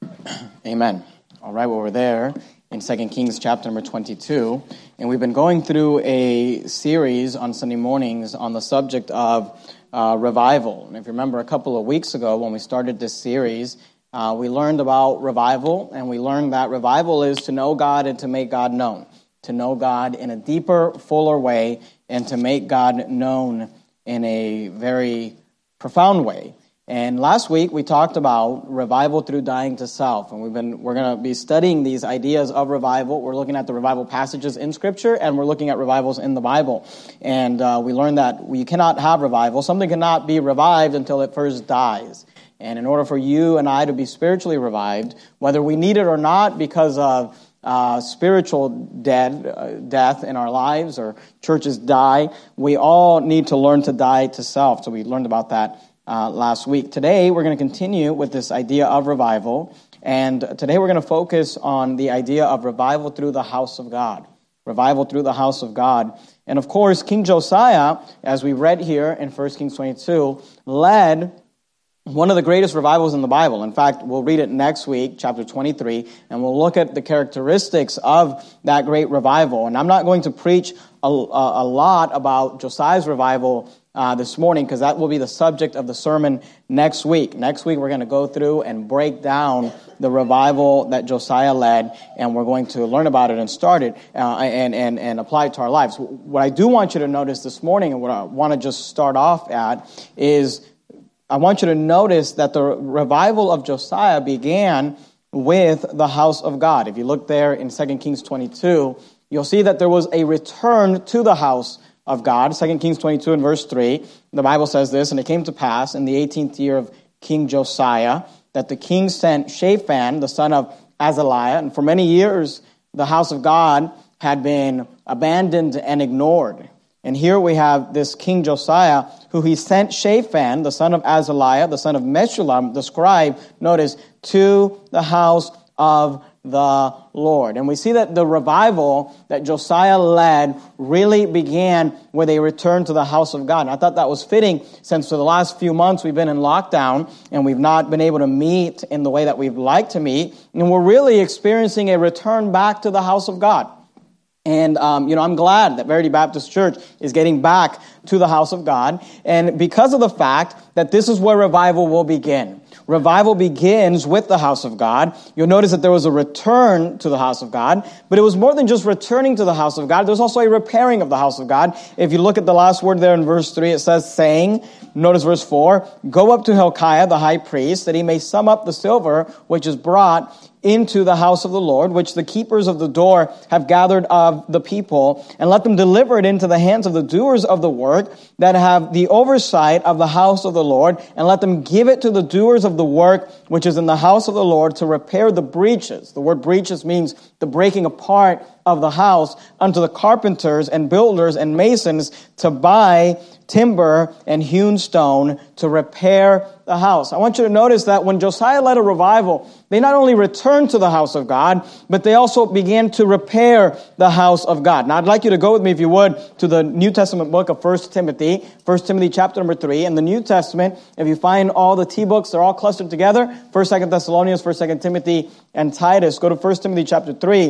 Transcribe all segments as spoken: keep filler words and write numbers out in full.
Amen. All right, well, we're there in Second Kings chapter number twenty-two, and we've been going through a series on Sunday mornings on the subject of uh, revival. And if you remember, a couple of weeks ago when we started this series, uh, we learned about revival, and we learned that revival is to know God and to make God known, to know God in a deeper, fuller way, and to make God known in a very profound way. And last week we talked about revival through dying to self, and we've been we're going to be studying these ideas of revival. We're looking at the revival passages in Scripture, and we're looking at revivals in the Bible. And uh, we learned that we cannot have revival. Something cannot be revived until it first dies. And in order for you and I to be spiritually revived, whether we need it or not because of uh, spiritual dead uh, death in our lives or churches die, we all need to learn to die to self. So we learned about that Uh, last week. Today, we're going to continue with this idea of revival, and today we're going to focus on the idea of revival through the house of God. Revival through the house of God. And of course, King Josiah, as we read here in First Kings twenty-two, led one of the greatest revivals in the Bible. In fact, we'll read it next week, chapter twenty-three, and we'll look at the characteristics of that great revival. And I'm not going to preach a, a, a lot about Josiah's revival Uh, this morning, because that will be the subject of the sermon next week. Next week, we're going to go through and break down the revival that Josiah led, and we're going to learn about it and start it uh, and, and, and apply it to our lives. What I do want you to notice this morning, and what I want to just start off at, is I want you to notice that the revival of Josiah began with the house of God. If you look there in Second Kings twenty-two, you'll see that there was a return to the house of God. Second Kings twenty-two and verse three, the Bible says this, "And it came to pass in the eighteenth year of King Josiah that the king sent Shaphan, the son of Azaliah, and for many years the house of God had been abandoned and ignored. And here we have this King Josiah, who he sent Shaphan, the son of Azaliah, the son of Meshullam, the scribe, notice, to the house of the Lord." And we see that the revival that Josiah led really began with a return to the house of God. And I thought that was fitting, since for the last few months we've been in lockdown and we've not been able to meet in the way that we'd like to meet. And we're really experiencing a return back to the house of God. And, um, you know, I'm glad that Verity Baptist Church is getting back to the house of God. And because of the fact that this is where revival will begin. Revival begins with the house of God. You'll notice that there was a return to the house of God, but it was more than just returning to the house of God. There's also a repairing of the house of God. If you look at the last word there in verse three, it says, saying, notice verse four, "Go up to Hilkiah, the high priest, that he may sum up the silver which is brought into the house of the Lord, which the keepers of the door have gathered of the people, and let them deliver it into the hands of the doers of the work that have the oversight of the house of the Lord, and let them give it to the doers of the work which is in the house of the Lord to repair the breaches." The word breaches means the breaking apart of the house, unto the carpenters and builders and masons to buy timber and hewn stone to repair the house. I want you to notice that when Josiah led a revival, they not only returned to the house of God, but they also began to repair the house of God. Now, I'd like you to go with me, if you would, to the New Testament book of First Timothy, First Timothy chapter number three. In the New Testament, if you find all the T books, they're all clustered together, First, Second Thessalonians, First, Second Timothy, and Titus. Go to First Timothy chapter three.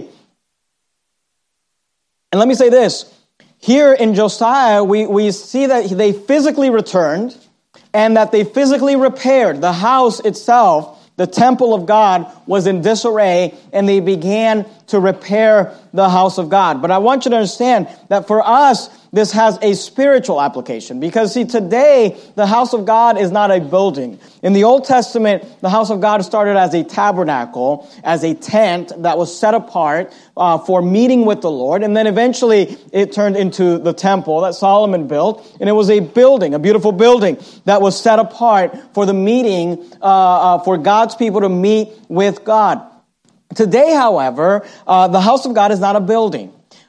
And let me say this. Here in Josiah, we, we see that they physically returned and that they physically repaired. The house itself, the temple of God, was in disarray, and they began to repair the house of God. But I want you to understand that for us, this has a spiritual application. Because, see, today, the house of God is not a building. In the Old Testament, the house of God started as a tabernacle, as a tent that was set apart uh, for meeting with the Lord. And then eventually, it turned into the temple that Solomon built. And it was a building, a beautiful building, that was set apart for the meeting, uh, uh, for God's people to meet with God. Today, however, uh, the house of God is not a building.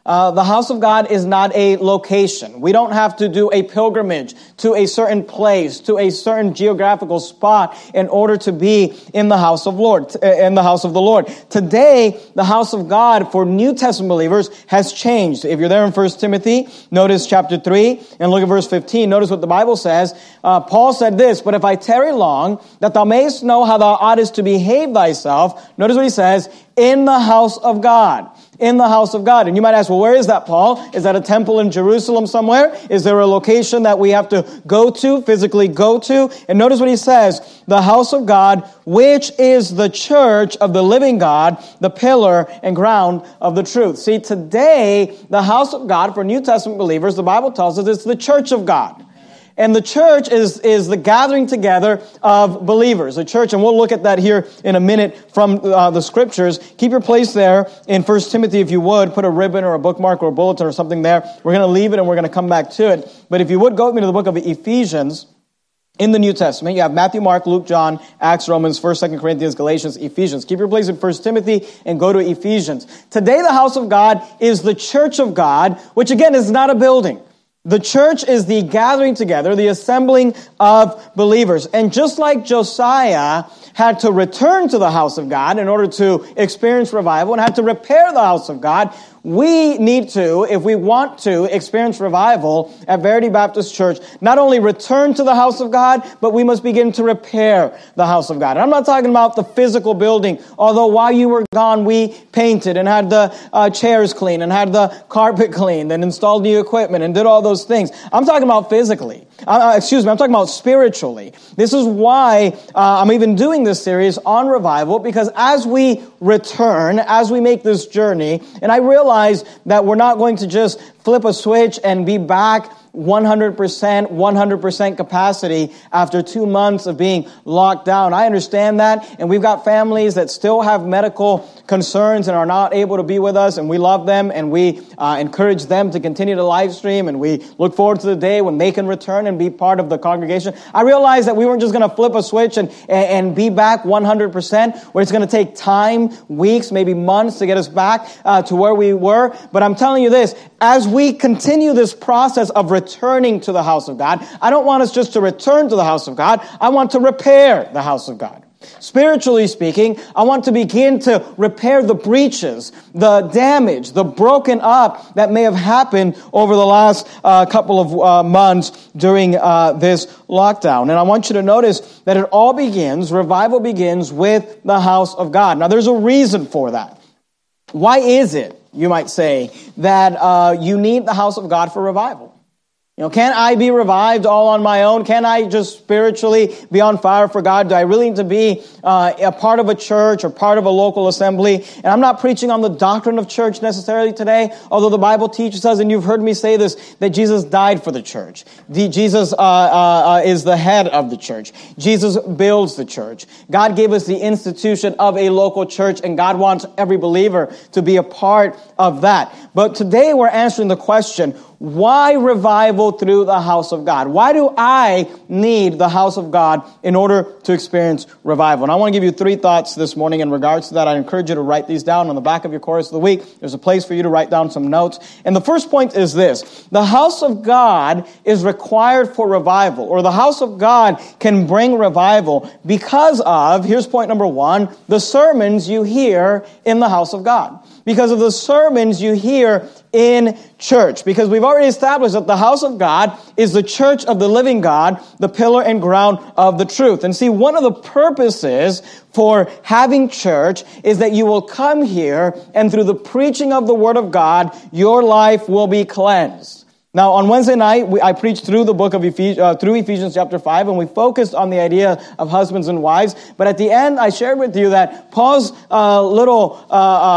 Uh, the house of God is not a location. We don't have to do a pilgrimage to a certain place, to a certain geographical spot in order to be in the house of Lord, in the house of the Lord. Today, the house of God for New Testament believers has changed. If you're there in First Timothy, notice chapter three and look at verse fifteen. Notice what the Bible says. Uh, Paul said this, "But if I tarry long, that thou mayest know how thou oughtest to behave thyself," notice what he says, "in the house of God." In the house of God. And you might ask, well, where is that, Paul? Is that a temple in Jerusalem somewhere? Is there a location that we have to go to, physically go to? And notice what he says, the house of God, which is the church of the living God, the pillar and ground of the truth. See, today, the house of God for New Testament believers, the Bible tells us it's the church of God. And the church is, is the gathering together of believers. The church, and we'll look at that here in a minute from uh, the scriptures. Keep your place there in First Timothy if you would. Put a ribbon or a bookmark or a bulletin or something there. We're going to leave it and we're going to come back to it. But if you would go with me to the book of Ephesians in the New Testament. You have Matthew, Mark, Luke, John, Acts, Romans, First, Second Corinthians, Galatians, Ephesians. Keep your place in First Timothy and go to Ephesians. Today the house of God is the church of God, which again is not a building. The church is the gathering together, the assembling of believers. And just like Josiah had to return to the house of God in order to experience revival and had to repair the house of God, we need to, if we want to experience revival at Verity Baptist Church, not only return to the house of God, but we must begin to repair the house of God. And I'm not talking about the physical building, although while you were gone, we painted and had the uh, chairs cleaned and had the carpet cleaned and installed new equipment and did all those things. I'm talking about physically. Uh, excuse me, I'm talking about spiritually. This is why uh, I'm even doing this series on revival, because as we return, as we make this journey, and I realize that we're not going to just flip a switch and be back one hundred percent, one hundred percent capacity after two months of being locked down. I understand that, and we've got families that still have medical concerns and are not able to be with us, and we love them, and we uh, encourage them to continue to live stream, and we look forward to the day when they can return and be part of the congregation. I realize that we weren't just going to flip a switch and, and, and be back one hundred percent, where it's going to take time, weeks, maybe months to get us back uh, to where we were. But I'm telling you this, as we continue this process of returning to the house of God, I don't want us just to return to the house of God. I want to repair the house of God. Spiritually speaking, I want to begin to repair the breaches, the damage, the broken up that may have happened over the last uh, couple of uh, months during uh, this lockdown. And I want you to notice that it all begins, revival begins with the house of God. Now, there's a reason for that. Why is it, you might say, that uh, you need the house of God for revival? You know, can I be revived all on my own? Can I just spiritually be on fire for God? Do I really need to be uh, a part of a church or part of a local assembly? And I'm not preaching on the doctrine of church necessarily today, although the Bible teaches us, and you've heard me say this, that Jesus died for the church. The, Jesus uh, uh, is the head of the church. Jesus builds the church. God gave us the institution of a local church, and God wants every believer to be a part of that. But today we're answering the question, why revival through the house of God? Why do I need the house of God in order to experience revival? And I want to give you three thoughts this morning in regards to that. I encourage you to write these down on the back of your chorus of the week. There's a place for you to write down some notes. And the first point is this. The house of God is required for revival, or the house of God can bring revival because of, here's point number one, the sermons you hear in the house of God. Because of the sermons you hear in church. Because we've already established that the house of God is the church of the living God, the pillar and ground of the truth. And see, one of the purposes for having church is that you will come here and through the preaching of the word of God, your life will be cleansed. Now, on Wednesday night, we, I preached through the book of Ephes- uh, through Ephesians chapter five, and we focused on the idea of husbands and wives. But at the end, I shared with you that Paul's uh, little uh, uh,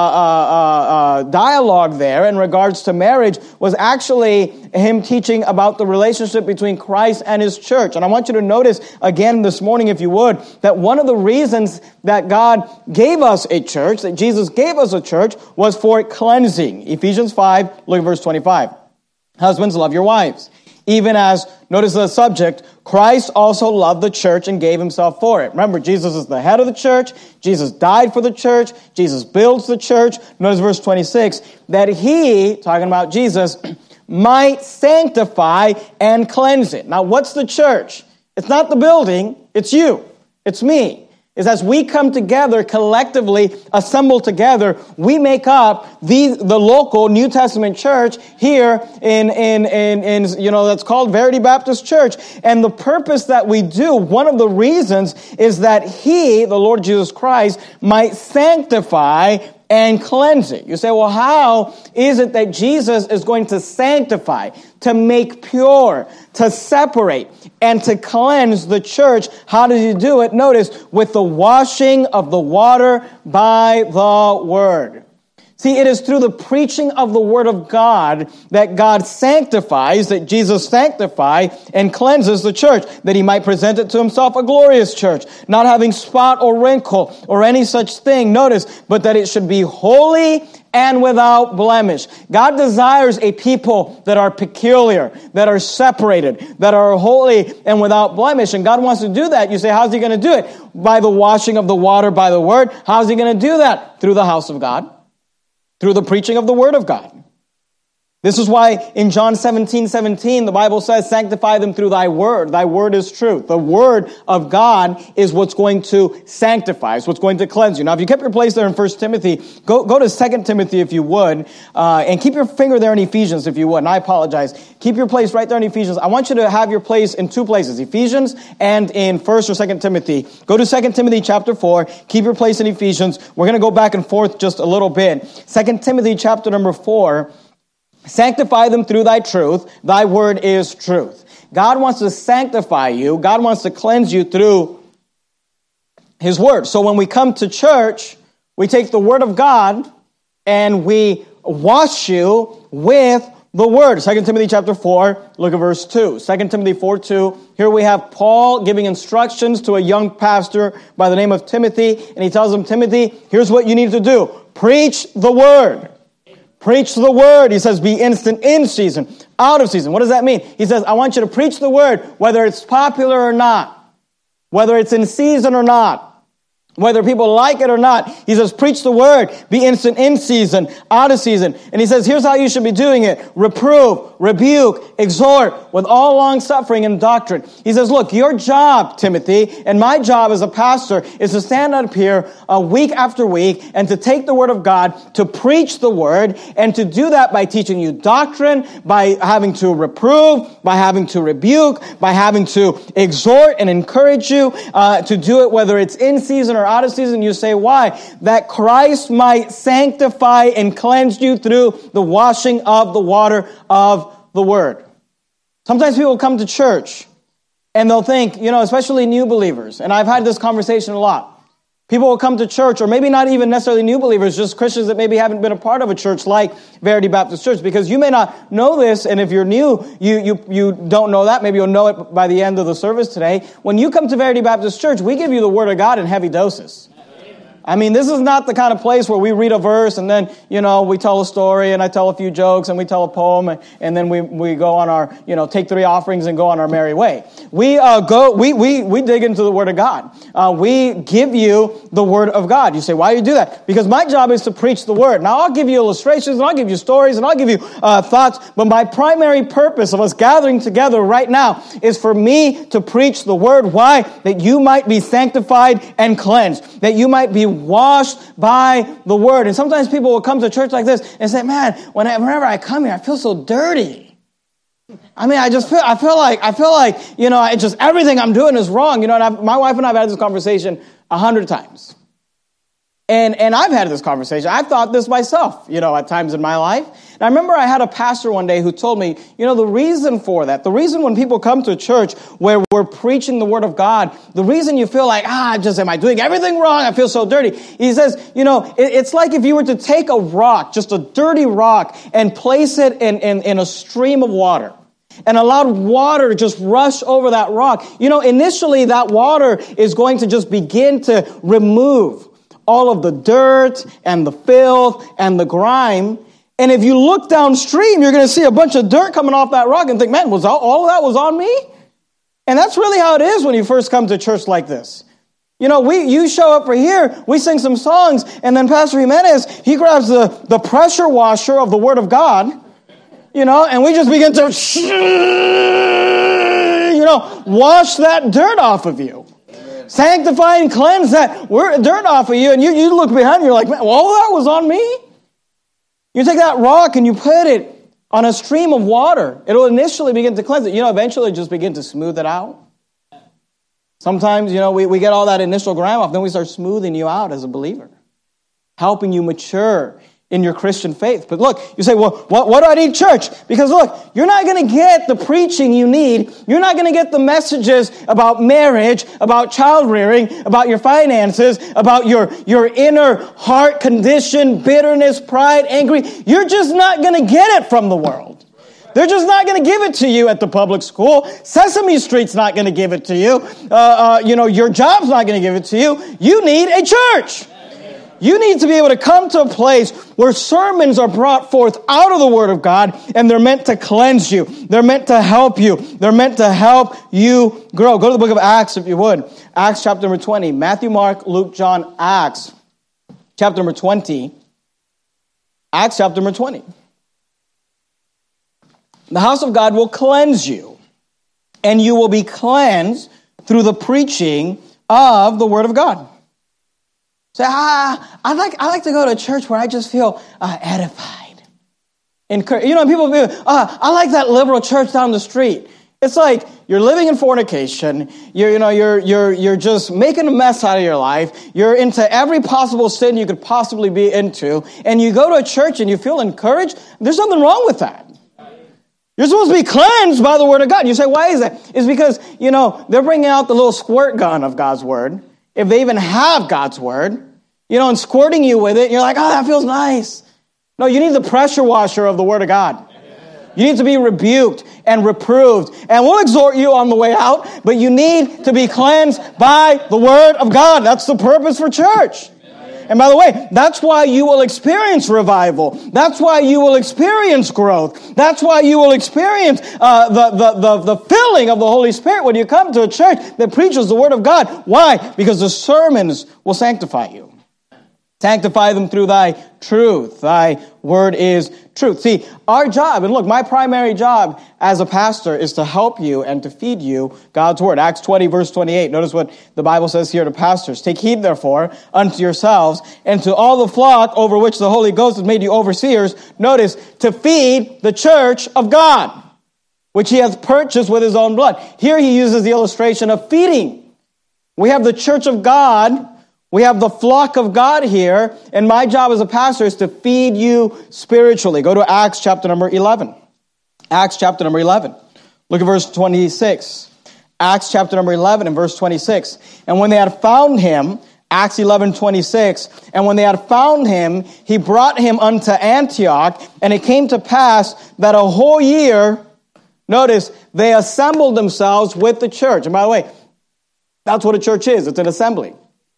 uh, uh, dialogue there in regards to marriage was actually him teaching about the relationship between Christ and his church. And I want you to notice again this morning, if you would, that one of the reasons that God gave us a church, that Jesus gave us a church, was for cleansing. Ephesians five, look at verse twenty-five. Husbands, love your wives, even as, notice the subject, Christ also loved the church and gave himself for it. Remember, Jesus is the head of the church. Jesus died for the church. Jesus builds the church. Notice verse twenty-six, that he, talking about Jesus, might sanctify and cleanse it. Now, what's the church? It's not the building. It's you. It's me. Is as we come together, collectively assemble together, we make up the the local New Testament church here in, in, in, in, you know, that's called Verity Baptist Church. And the purpose that we do, one of the reasons is that he, the Lord Jesus Christ, might sanctify and cleanse it. You say, well, how is it that Jesus is going to sanctify, to make pure, to separate, and to cleanse the church? How does he do it? Notice, with the washing of the water by the word. See, it is through the preaching of the word of God that God sanctifies, that Jesus sanctifies and cleanses the church, that he might present it to himself a glorious church, not having spot or wrinkle or any such thing. Notice, but that it should be holy and without blemish. God desires a people that are peculiar, that are separated, that are holy and without blemish. And God wants to do that. You say, how's he going to do it? By the washing of the water by the word. How's he going to do that? Through the house of God. Through the preaching of the word of God. This is why in John seventeen seventeen, the Bible says, sanctify them through thy word. Thy word is truth. The word of God is what's going to sanctify. It's what's going to cleanse you. Now, if you kept your place there in First Timothy, go, go to Second Timothy if you would, uh, and keep your finger there in Ephesians if you would. And I apologize. Keep your place right there in Ephesians. I want you to have your place in two places, Ephesians and in First or Second Timothy. Go to Second Timothy chapter four. Keep your place in Ephesians. We're going to go back and forth just a little bit. Second Timothy chapter number four. Sanctify them through thy truth. Thy word is truth. God wants to sanctify you. God wants to cleanse you through his word. So when we come to church, we take the word of God and we wash you with the word. Second Timothy chapter four, look at verse two. Second Timothy four two. Here we have Paul giving instructions to a young pastor by the name of Timothy. And he tells him, Timothy, here's what you need to do. Preach the word. Preach the word. He says, be instant in season, out of season. What does that mean? He says, I want you to preach the word, whether it's popular or not, whether it's in season or not, whether people like it or not. He says, preach the word, be instant in season, out of season. And he says, here's how you should be doing it. Reprove, rebuke, exhort with all long suffering and doctrine. He says, look, your job, Timothy, and my job as a pastor is to stand up here uh, week after week and to take the word of God, to preach the word, and to do that by teaching you doctrine, by having to reprove, by having to rebuke, by having to exhort and encourage you uh, to do it whether it's in season or out of season. You say, why? That Christ might sanctify and cleanse you through the washing of the water of the word. Sometimes people come to church and they'll think, you know, especially new believers, and I've had this conversation a lot. People will come to church, or maybe not even necessarily new believers, just Christians that maybe haven't been a part of a church like Verity Baptist Church, because you may not know this, and if you're new, you you you don't know that. Maybe you'll know it by the end of the service today. When you come to Verity Baptist Church, we give you the Word of God in heavy doses. I mean, this is not the kind of place where we read a verse and then, you know, we tell a story and I tell a few jokes and we tell a poem and, and then we, we go on our, you know, take three offerings and go on our merry way. We uh, go, we, we, we dig into the Word of God. Uh, we give you the Word of God. You say, why do you do that? Because my job is to preach the Word. Now, I'll give you illustrations and I'll give you stories and I'll give you uh, thoughts, but my primary purpose of us gathering together right now is for me to preach the Word. Why? That you might be sanctified and cleansed. That you might be washed by the word. And sometimes people will come to church like this and say, man, whenever I come here, I feel so dirty. I mean, I just feel, I feel like, I feel like, you know, I just, everything I'm doing is wrong. You know, and I've, my wife and I have had this conversation a hundred times. And, and I've had this conversation. I've thought this myself, you know, at times in my life. And I remember I had a pastor one day who told me, you know, the reason for that, the reason when people come to church where we're preaching the Word of God, the reason you feel like, ah, just, am I doing everything wrong? I feel so dirty. He says, you know, it, it's like if you were to take a rock, just a dirty rock, and place it in, in, in a stream of water, and allowed water to just rush over that rock. You know, initially that water is going to just begin to remove all of the dirt and the filth and the grime. And if you look downstream, you're going to see a bunch of dirt coming off that rock and think, man, was all, all of that was on me? And that's really how it is when you first come to church like this. You know, we you show up for here, we sing some songs, and then Pastor Jimenez, he grabs the, the pressure washer of the Word of God, you know, and we just begin to, you know, wash that dirt off of you. Amen. Sanctify and cleanse that dirt off of you, and you, you look behind you, you're like, man, well, that was on me? You take that rock and you put it on a stream of water. It'll initially begin to cleanse it. You know, eventually just begin to smooth it out. Sometimes, you know, we, we get all that initial grime off, then we start smoothing you out as a believer, helping you mature in your Christian faith. But look, you say, well, what, what do I need church? Because look, you're not going to get the preaching you need. You're not going to get the messages about marriage, about child rearing, about your finances, about your, your inner heart condition, bitterness, pride, angry. You're just not going to get it from the world. They're just not going to give it to you at the public school. Sesame Street's not going to give it to you. Uh, uh, you know, your job's not going to give it to you. You need a church. You need to be able to come to a place where sermons are brought forth out of the Word of God, and they're meant to cleanse you. They're meant to help you. They're meant to help you grow. Go to the book of Acts, if you would. Acts chapter number twenty. Matthew, Mark, Luke, John, Acts chapter number twenty. Acts chapter number twenty. The house of God will cleanse you, and you will be cleansed through the preaching of the Word of God. Say, ah, I like I like to go to a church where I just feel uh, edified. Encouraged. You know, people feel, ah, I like that liberal church down the street. It's like you're living in fornication. You're, you know, you're you're you're just making a mess out of your life. You're into every possible sin you could possibly be into, and you go to a church and you feel encouraged. There's nothing wrong with that. You're supposed to be cleansed by the Word of God. You say, why is that? It's because, you know, they're bringing out the little squirt gun of God's Word, if they even have God's Word, you know, and squirting you with it. And you're like, oh, that feels nice. No, you need the pressure washer of the Word of God. You need to be rebuked and reproved. And we'll exhort you on the way out, but you need to be cleansed by the Word of God. That's the purpose for church. And by the way, that's why you will experience revival. That's why you will experience growth. That's why you will experience uh, the, the, the, the filling of the Holy Spirit when you come to a church that preaches the Word of God. Why? Because the sermons will sanctify you. Sanctify them through thy truth. Thy word is truth. See, our job, and look, my primary job as a pastor is to help you and to feed you God's word. Acts twenty, verse twenty-eight. Notice what the Bible says here to pastors. Take heed, therefore, unto yourselves and to all the flock over which the Holy Ghost has made you overseers. Notice, to feed the church of God, which he hath purchased with his own blood. Here he uses the illustration of feeding. We have the church of God. We have the flock of God here, and my job as a pastor is to feed you spiritually. Go to Acts chapter number eleven. Acts chapter number eleven. Look at verse twenty-six. Acts chapter number eleven and verse twenty-six. And when they had found him, Acts eleven, twenty-six, and when they had found him, he brought him unto Antioch, and it came to pass that a whole year, notice, they assembled themselves with the church. And by the way, that's what a church is. It's an assembly.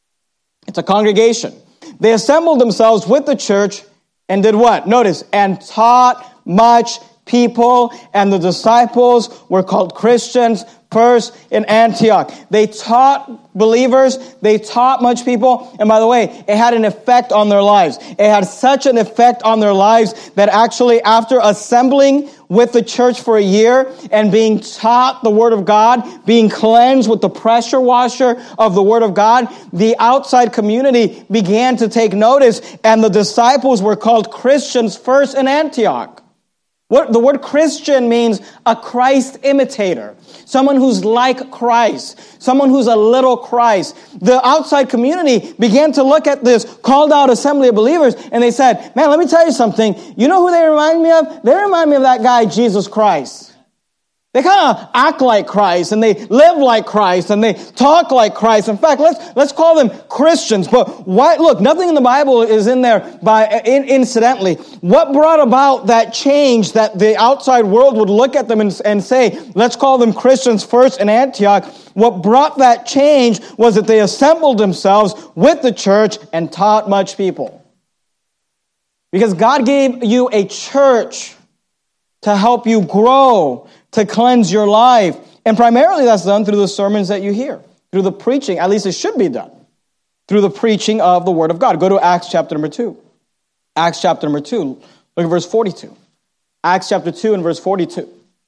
It's a congregation. They assembled themselves with the church and did what? Notice, and taught much people, and the disciples were called Christians first in Antioch. They taught believers, they taught much people, and by the way, it had an effect on their lives. It had such an effect on their lives that actually after assembling with the church for a year and being taught the Word of God, being cleansed with the pressure washer of the Word of God, the outside community began to take notice, and the disciples were called Christians first in Antioch. What the word Christian means a Christ imitator, someone who's like Christ, someone who's a little Christ. The outside community began to look at this called out assembly of believers, and they said, man, let me tell you something. You know who they remind me of? They remind me of that guy, Jesus Christ. They kind of act like Christ, and they live like Christ, and they talk like Christ. In fact, let's let's call them Christians. But why? Look, nothing in the Bible is in there by in, incidentally. What brought about that change that the outside world would look at them and, and say, let's call them Christians first in Antioch? What brought that change was that they assembled themselves with the church and taught much people. Because God gave you a church to help you grow, to cleanse your life. And primarily that's done through the sermons that you hear, through the preaching, at least it should be done, through the preaching of the Word of God. Go to Acts chapter number two. Acts chapter number two. Look at verse forty-two. Acts chapter two and verse forty-two.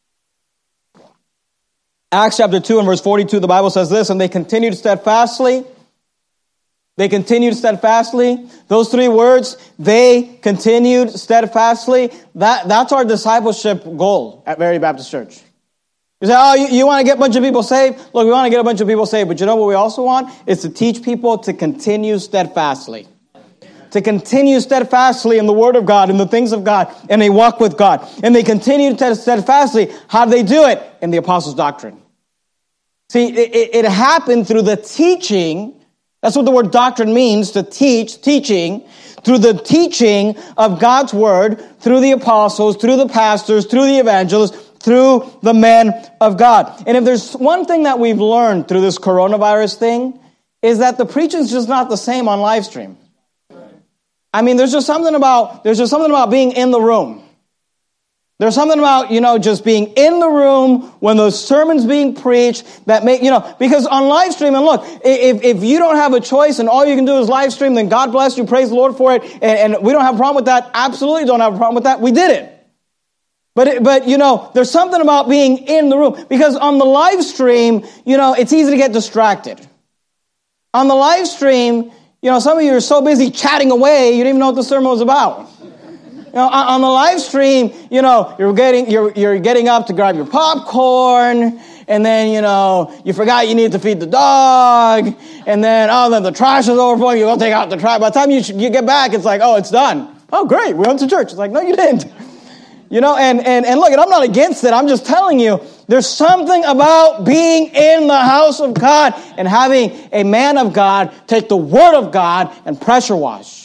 Acts chapter two and verse forty-two, the Bible says this, and they continued steadfastly. They continued steadfastly. Those three words, they continued steadfastly. That, that's our discipleship goal at Verity Baptist Church. You say, oh, you, you want to get a bunch of people saved? Look, we want to get a bunch of people saved, but you know what we also want? Is to teach people to continue steadfastly. To continue steadfastly in the Word of God, in the things of God, and they walk with God. And they continue steadfastly. How do they do it? In the apostles' doctrine. See, it, it happened through the teaching. That's what the word doctrine means, to teach, teaching. Through the teaching of God's Word, through the apostles, through the pastors, through the evangelists, through the men of God. And if there's one thing that we've learned through this coronavirus thing, is that the preaching's just not the same on live stream. I mean, there's just something about, there's just something about being in the room. There's something about, you know, just being in the room when those sermons being preached that make, you know, because on live stream, and look, if, if you don't have a choice and all you can do is live stream, then God bless you, praise the Lord for it, and, and we don't have a problem with that. Absolutely don't have a problem with that. We did it. But, it, but you know, there's something about being in the room, because on the live stream, you know, it's easy to get distracted. On the live stream, you know, some of you are so busy chatting away, you didn't even know what the sermon was about. You know, on the live stream, you know, you're getting you're you're getting up to grab your popcorn, and then, you know, you forgot you need to feed the dog, and then, oh, then the trash is overflowing, you go take out the trash. By the time you you get back, it's like, oh, it's done. Oh, great, we went to church. It's like, no, you didn't. You know, and, and, and look, and I'm not against it. I'm just telling you, there's something about being in the house of God and having a man of God take the Word of God and pressure wash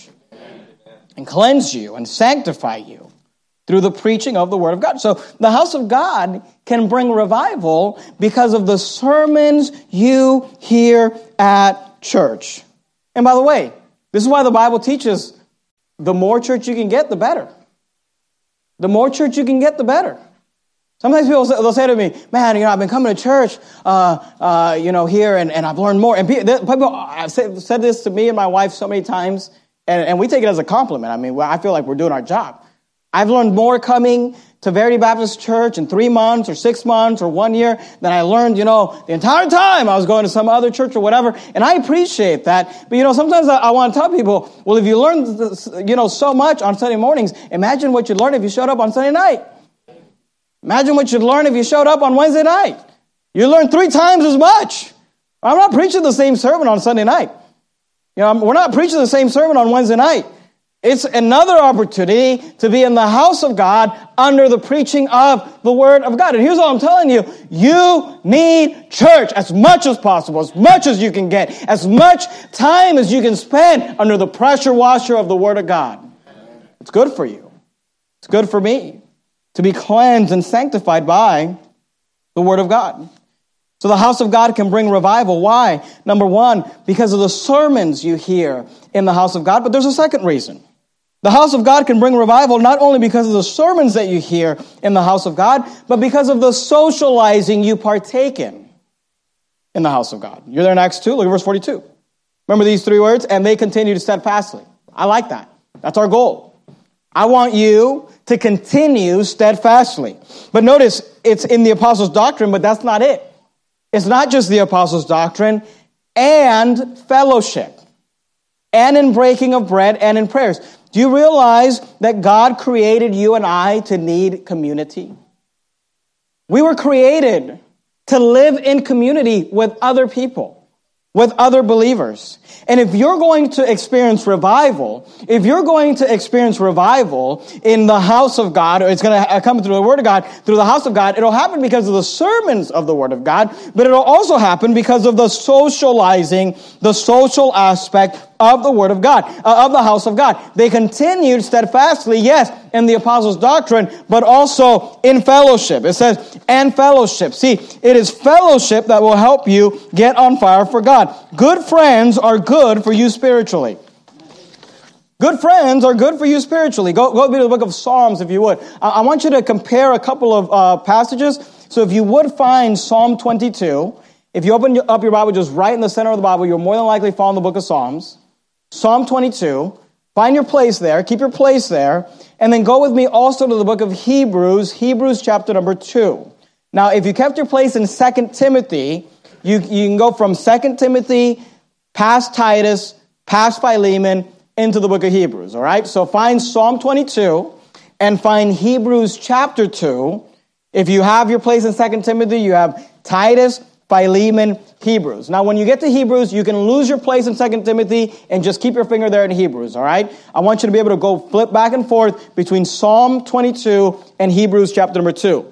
and cleanse you and sanctify you through the preaching of the Word of God. So the house of God can bring revival because of the sermons you hear at church. And by the way, this is why the Bible teaches the more church you can get, the better. The more church you can get, the better. Sometimes people, they'll say to me, man, you know, I've been coming to church, uh, uh, you know, here, and, and I've learned more. And people have said this to me and my wife so many times, and, and we take it as a compliment. I mean, I feel like we're doing our job. I've learned more coming to Verity Baptist Church in three months or six months or one year than I learned, you know, the entire time I was going to some other church or whatever. And I appreciate that. But, you know, sometimes I, I want to tell people, well, if you learned, this, you know, so much on Sunday mornings, imagine what you'd learn if you showed up on Sunday night. Imagine what you'd learn if you showed up on Wednesday night. You learn three times as much. I'm not preaching the same sermon on Sunday night. You know, we're not preaching the same sermon on Wednesday night. It's another opportunity to be in the house of God under the preaching of the Word of God. And here's what I'm telling you. You need church as much as possible, as much as you can get, as much time as you can spend under the pressure washer of the Word of God. It's good for you. It's good for me to be cleansed and sanctified by the Word of God. So the house of God can bring revival. Why? Number one, because of the sermons you hear in the house of God. But there's a second reason. The house of God can bring revival not only because of the sermons that you hear in the house of God, but because of the socializing you partake in in the house of God. You're there in Acts two, look at verse forty-two. Remember these three words? And they continued steadfastly. I like that. That's our goal. I want you to continue steadfastly. But notice, it's in the apostles' doctrine, but that's not it. It's not just the apostles' doctrine, and fellowship, and in breaking of bread, and in prayers. Do you realize that God created you and I to need community? We were created to live in community with other people, with other believers. And if you're going to experience revival, if you're going to experience revival in the house of God, or it's going to come through the Word of God, through the house of God, it'll happen because of the sermons of the Word of God, but it'll also happen because of the socializing, the social aspect of the Word of God, uh, of the house of God. They continued steadfastly, yes, in the apostles' doctrine, but also in fellowship. It says, and fellowship. See, it is fellowship that will help you get on fire for God. Good friends are good for you spiritually. Good friends are good for you spiritually. Go, go to the book of Psalms if you would. I, I want you to compare a couple of uh, passages. So if you would find Psalm twenty-two, if you open up your Bible just right in the center of the Bible, you'll more than likely find the book of Psalms. Psalm twenty-two. Find your place there. Keep your place there. And then go with me also to the book of Hebrews, Hebrews chapter number two. Now, if you kept your place in Second Timothy, you, you can go from Second Timothy, past Titus, past Philemon, into the book of Hebrews, all right? So find Psalm twenty-two and find Hebrews chapter two. If you have your place in Second Timothy, you have Titus, Philemon, Hebrews. Now, when you get to Hebrews, you can lose your place in Second Timothy and just keep your finger there in Hebrews, all right? I want you to be able to go flip back and forth between Psalm twenty-two and Hebrews chapter number two.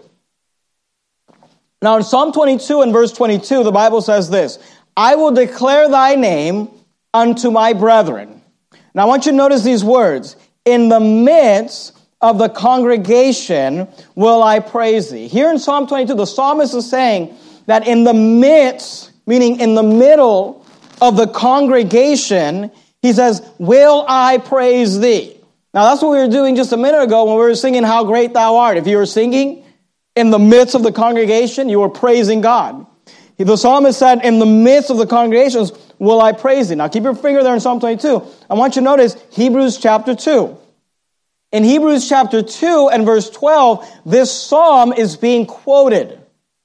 Now, in Psalm twenty-two and verse twenty-two, the Bible says this, I will declare thy name unto my brethren. Now, I want you to notice these words. In the midst of the congregation will I praise thee. Here in Psalm twenty-two, the psalmist is saying that in the midst, meaning in the middle of the congregation, he says, will I praise thee. Now, that's what we were doing just a minute ago when we were singing How Great Thou Art. If you were singing in the midst of the congregation, you were praising God. The psalmist said, in the midst of the congregations will I praise thee. Now, keep your finger there in Psalm twenty-two. I want you to notice Hebrews chapter two. In Hebrews chapter two and verse twelve, this psalm is being quoted.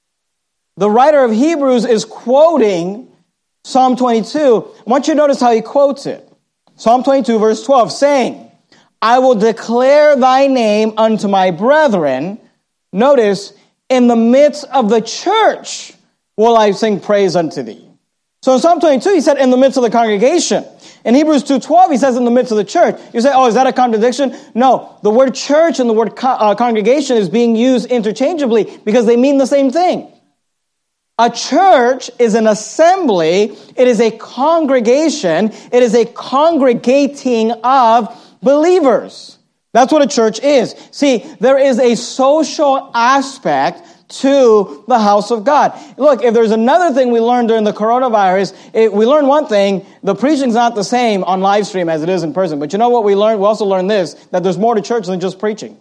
The writer of Hebrews is quoting Psalm twenty-two. I want you to notice how he quotes it. Psalm twenty-two, verse twelve, saying, I will declare thy name unto my brethren. Notice, in the midst of the church will I sing praise unto thee. So in Psalm twenty-two, he said, in the midst of the congregation. In Hebrews two twelve, he says, in the midst of the church. You say, oh, is that a contradiction? No, the word church and the word co- uh, congregation is being used interchangeably because they mean the same thing. A church is an assembly. It is a congregation. It is a congregating of believers. That's what a church is. See, there is a social aspect to the house of God. Look, if there's another thing we learned during the coronavirus, it, we learned one thing, the preaching's not the same on live stream as it is in person. But you know what we learned? We also learned this, that there's more to church than just preaching. I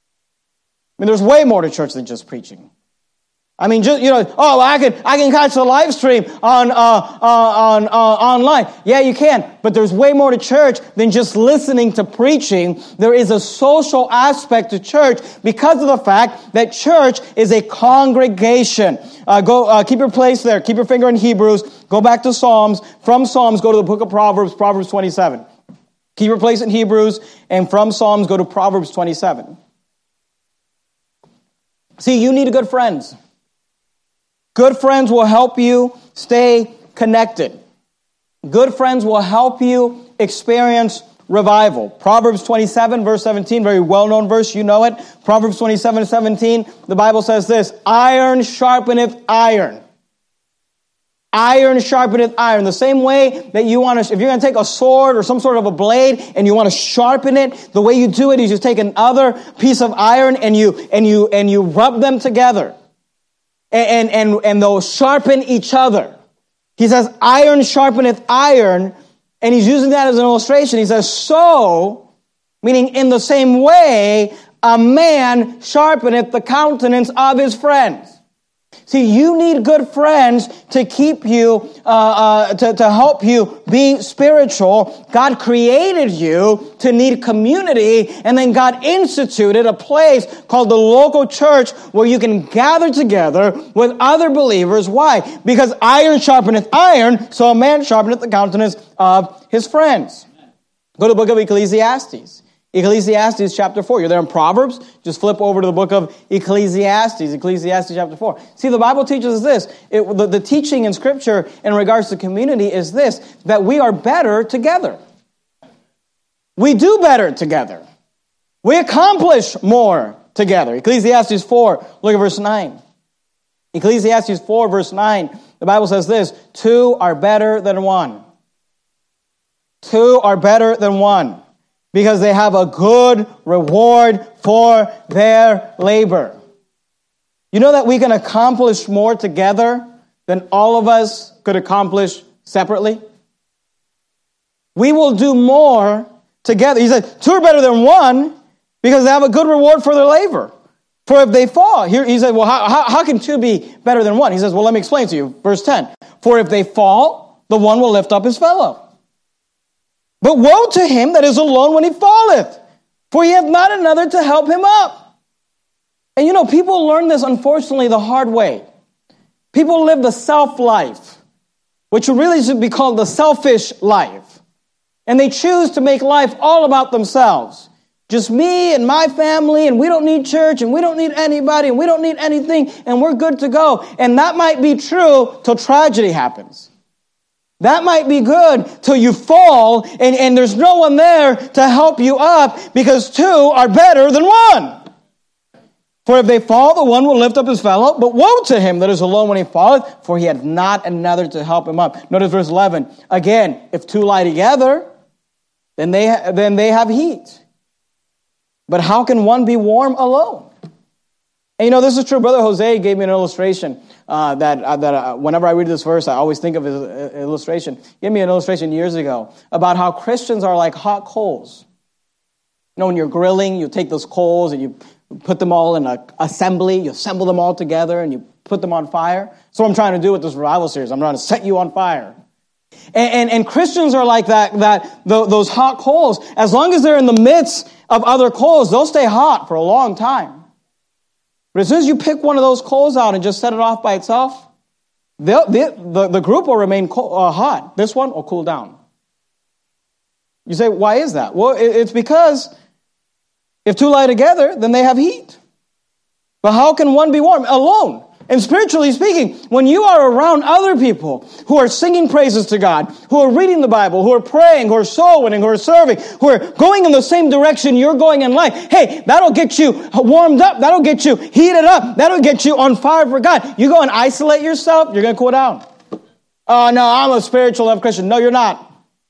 mean, there's way more to church than just preaching. I mean, just, you know, oh, I can, I can catch the live stream on, uh, uh, on, uh, online. Yeah, you can. But there's way more to church than just listening to preaching. There is a social aspect to church because of the fact that church is a congregation. Uh, go, uh, keep your place there. Keep your finger in Hebrews. Go back to Psalms. From Psalms, go to the book of Proverbs, Proverbs twenty-seven. Keep your place in Hebrews. And from Psalms, go to Proverbs twenty-seven. See, you need good friends. Good friends will help you stay connected. Good friends will help you experience revival. Proverbs twenty-seven, verse seventeen, very well-known verse, you know it. Proverbs twenty-seven, seventeen, the Bible says this, iron sharpeneth iron. Iron sharpeneth iron. The same way that you want to, if you're going to take a sword or some sort of a blade and you want to sharpen it, the way you do it is you take another piece of iron and you, and you, and you rub them together. And, and, and they'll sharpen each other. He says, iron sharpeneth iron. And he's using that as an illustration. He says, so, meaning in the same way, a man sharpeneth the countenance of his friends. See, you need good friends to keep you, uh, uh, to, to help you be spiritual. God created you to need community, and then God instituted a place called the local church where you can gather together with other believers. Why? Because iron sharpeneth iron, so a man sharpeneth the countenance of his friends. Go to the book of Ecclesiastes. Ecclesiastes chapter four. You're there in Proverbs. Just flip over to the book of Ecclesiastes. Ecclesiastes chapter four. See, the Bible teaches us this. It, the, the teaching in Scripture in regards to community is this, that we are better together. We do better together. We accomplish more together. Ecclesiastes four, look at verse nine. Ecclesiastes four, verse nine. The Bible says this, two are better than one. Two are better than one. Because they have a good reward for their labor. You know that we can accomplish more together than all of us could accomplish separately? We will do more together. He said, two are better than one because they have a good reward for their labor. For if they fall, here he said, well, how, how, how can two be better than one? He says, well, let me explain to you. Verse ten, for if they fall, the one will lift up his fellow. But woe to him that is alone when he falleth, for he hath not another to help him up. And you know, people learn this, unfortunately, the hard way. People live the self-life, which really should be called the selfish life. And they choose to make life all about themselves. Just me and my family, and we don't need church, and we don't need anybody, and we don't need anything, and we're good to go. And that might be true till tragedy happens. That might be good till you fall, and, and there's no one there to help you up, because two are better than one. For if they fall, the one will lift up his fellow, but woe to him that is alone when he falleth, for he hath not another to help him up. Notice verse eleven. Again, if two lie together, then they, ha- then they have heat. But how can one be warm alone? And you know, this is true. Brother Jose gave me an illustration uh, that, uh, that uh, whenever I read this verse, I always think of his uh, illustration. He gave me an illustration years ago about how Christians are like hot coals. You know, when you're grilling, you take those coals and you put them all in an assembly. You assemble them all together and you put them on fire. That's what I'm trying to do with this revival series. I'm trying to set you on fire. And, and, and Christians are like that, that the, those hot coals. As long as they're in the midst of other coals, they'll stay hot for a long time. But as soon as you pick one of those coals out and just set it off by itself, they, the, the group will remain cold, uh, hot. This one will cool down. You say, why is that? Well, it, it's because if two lie together, then they have heat. But how can one be warm? Alone. And spiritually speaking, when you are around other people who are singing praises to God, who are reading the Bible, who are praying, who are soul winning, who are serving, who are going in the same direction you're going in life, hey, that'll get you warmed up. That'll get you heated up. That'll get you on fire for God. You go and isolate yourself, you're going to cool down. Oh, no, I'm a spiritual love Christian. No, you're not.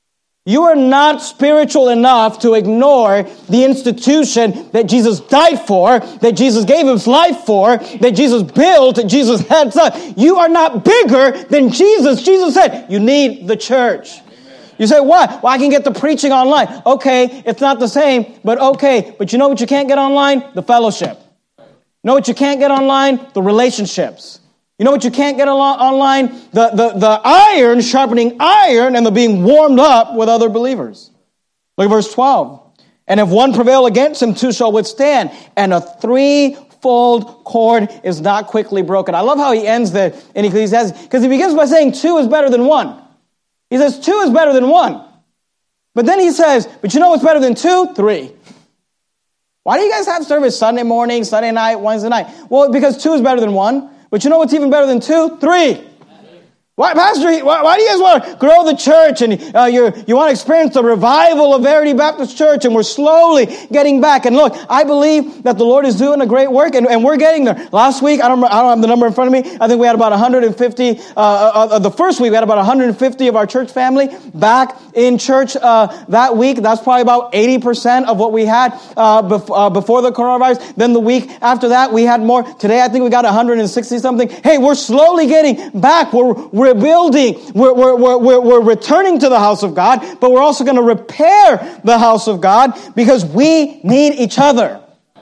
You are not spiritual enough to ignore the institution that Jesus died for, that Jesus gave his life for, that Jesus built, that Jesus had done. You are not bigger than Jesus. Jesus said, you need the church. You say, why? Well, I can get the preaching online. Okay, it's not the same, but okay. But you know what you can't get online? The fellowship. You know what you can't get online? The relationships. You know what you can't get online? The, the, the iron sharpening iron and the being warmed up with other believers. Look at verse twelve. And if one prevail against him, two shall withstand. And a threefold cord is not quickly broken. I love how he ends there in Ecclesiastes, because he begins by saying two is better than one. He says two is better than one. But then he says, but you know what's better than two? Three. Why do you guys have service Sunday morning, Sunday night, Wednesday night? Well, because two is better than one. But you know what's even better than two? Three. Why, Pastor, why, why do you guys want to grow the church and uh, you you want to experience the revival of Verity Baptist Church, and we're slowly getting back? And look, I believe that the Lord is doing a great work, and, and we're getting there. Last week, I don't I don't have the number in front of me. I think we had about one hundred fifty. Uh, uh, the first week, we had about one hundred fifty of our church family back in church uh, that week. That's probably about eighty percent of what we had uh, bef- uh, before the coronavirus. Then the week after that, we had more. Today, I think we got one hundred sixty something. Hey, we're slowly getting back. We're, we're building, we're, we're, we're, we're returning to the house of God, but we're also going to repair the house of God because we need each other.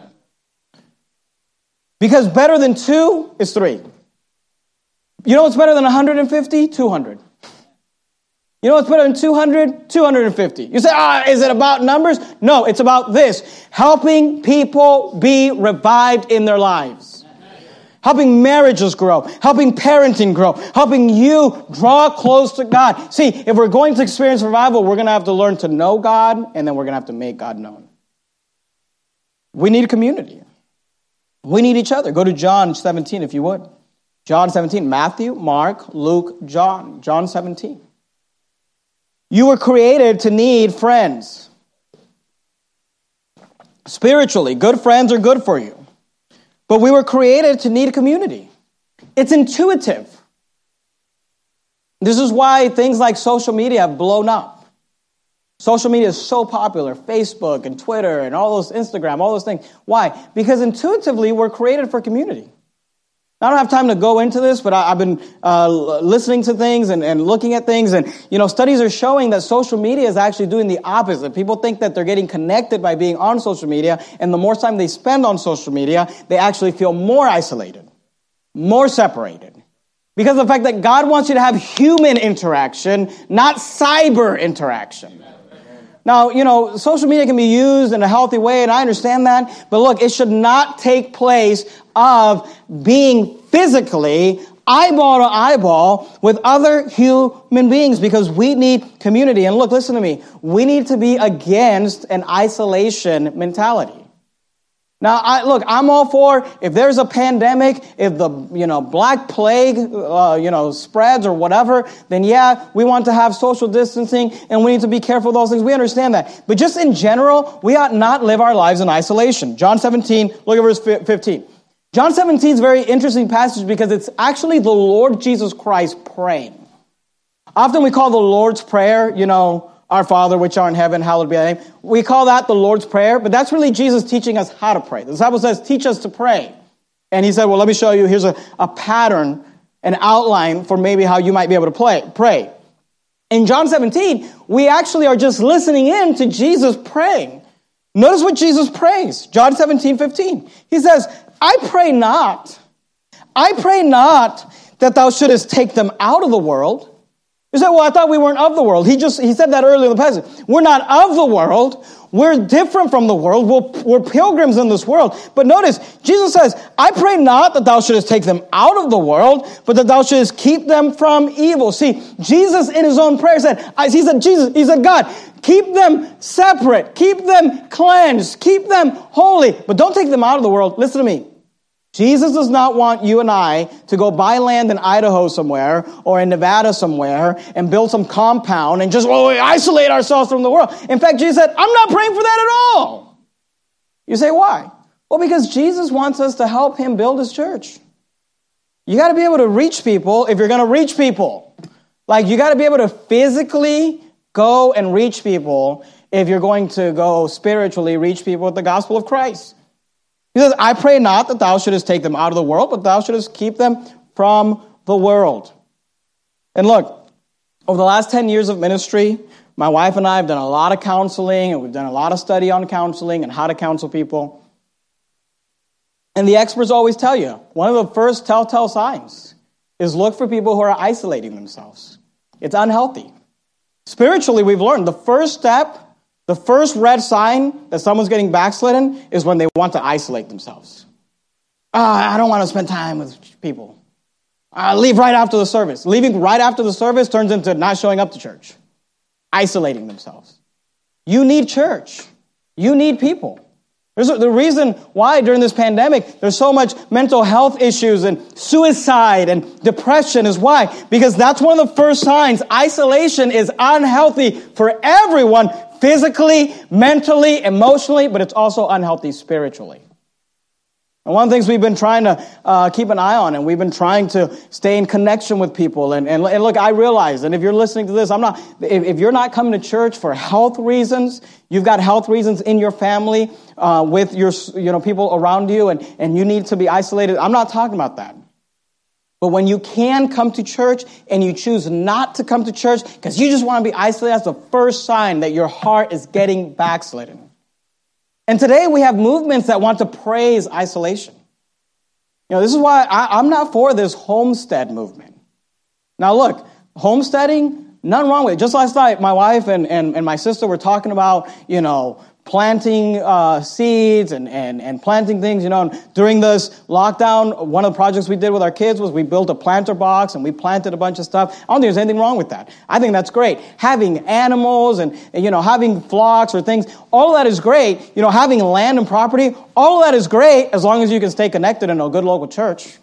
Because better than two is three. You know what's better than one hundred fifty? two hundred. You know what's better than two hundred? two hundred fifty. You say, ah, is it about numbers? No, it's about this. Helping people be revived in their lives. Helping marriages grow, helping parenting grow, helping you draw close to God. See, if we're going to experience revival, we're going to have to learn to know God, and then we're going to have to make God known. We need a community. We need each other. Go to John seventeen, if you would. John seventeen, Matthew, Mark, Luke, John. John seventeen. You were created to need friends. Spiritually, good friends are good for you. But we were created to need a community. It's intuitive. This is why things like social media have blown up. Social media is so popular. Facebook and Twitter and all those, Instagram, all those things. Why? Because intuitively we're created for community. Now, I don't have time to go into this, but I, I've been uh, listening to things and, and looking at things. And, you know, studies are showing that social media is actually doing the opposite. People think that they're getting connected by being on social media. And the more time they spend on social media, they actually feel more isolated, more separated. Because of the fact that God wants you to have human interaction, not cyber interaction. Now, you know, social media can be used in a healthy way, and I understand that. But look, it should not take place of being physically eyeball to eyeball with other human beings, because we need community. And look, listen to me. We need to be against an isolation mentality. Now, I, look, I'm all for, if there's a pandemic, if the, you know, Black Plague, uh, you know, spreads or whatever, then yeah, we want to have social distancing and we need to be careful of those things. We understand that. But just in general, we ought not live our lives in isolation. John seventeen, look at verse fifteen. John seventeen is a very interesting passage because it's actually the Lord Jesus Christ praying. Often we call the Lord's Prayer, you know, Our Father, which art in heaven, hallowed be thy name. We call that the Lord's Prayer, but that's really Jesus teaching us how to pray. The disciple says, teach us to pray. And he said, well, let me show you. Here's a, a pattern, an outline for maybe how you might be able to play, pray. In John seventeen, we actually are just listening in to Jesus praying. Notice what Jesus prays. John seventeen, fifteen. He says, I pray not, I pray not that thou shouldest take them out of the world. You say, well, I thought we weren't of the world. He just, he said that earlier in the passage. We're not of the world. We're different from the world. We're, we're pilgrims in this world. But notice, Jesus says, I pray not that thou shouldest take them out of the world, but that thou shouldest keep them from evil. See, Jesus in his own prayer said, he said, Jesus, he said, God, keep them separate. Keep them cleansed. Keep them holy. But don't take them out of the world. Listen to me. Jesus does not want you and I to go buy land in Idaho somewhere or in Nevada somewhere and build some compound and just well, isolate ourselves from the world. In fact, Jesus said, I'm not praying for that at all. You say, why? Well, because Jesus wants us to help him build his church. You got to be able to reach people if you're going to reach people. Like, you got to be able to physically go and reach people if you're going to go spiritually reach people with the gospel of Christ. He says, I pray not that thou shouldest take them out of the world, but thou shouldest keep them from the world. And look, over the last ten years of ministry, my wife and I have done a lot of counseling, and we've done a lot of study on counseling and how to counsel people. And the experts always tell you, one of the first telltale signs is look for people who are isolating themselves. It's unhealthy. Spiritually, we've learned the first step, the first red sign that someone's getting backslidden is when they want to isolate themselves. Oh, I don't want to spend time with people. I leave right after the service. Leaving right after the service turns into not showing up to church. Isolating themselves. You need church. You need people. There's a, the reason why during this pandemic there's so much mental health issues and suicide and depression is why. Because that's one of the first signs. Isolation is unhealthy for everyone, physically, mentally, emotionally, but it's also unhealthy spiritually. And one of the things we've been trying to uh, keep an eye on, and we've been trying to stay in connection with people. And, and, and look, I realize, and if you're listening to this, I'm not. If, if you're not coming to church for health reasons, you've got health reasons in your family uh, with your, you know, people around you, and, and you need to be isolated. I'm not talking about that. But when you can come to church and you choose not to come to church because you just want to be isolated, that's the first sign that your heart is getting backslidden. And today we have movements that want to praise isolation. You know, this is why I, I'm not for this homestead movement. Now look, homesteading, nothing wrong with it. Just last night, my wife and, and, and my sister were talking about, you know, planting uh, seeds and, and, and planting things, you know. And during this lockdown, one of the projects we did with our kids was we built a planter box and we planted a bunch of stuff. I don't think there's anything wrong with that. I think that's great. Having animals and, and, you know, having flocks or things, all of that is great. You know, having land and property, all of that is great as long as you can stay connected in a good local church.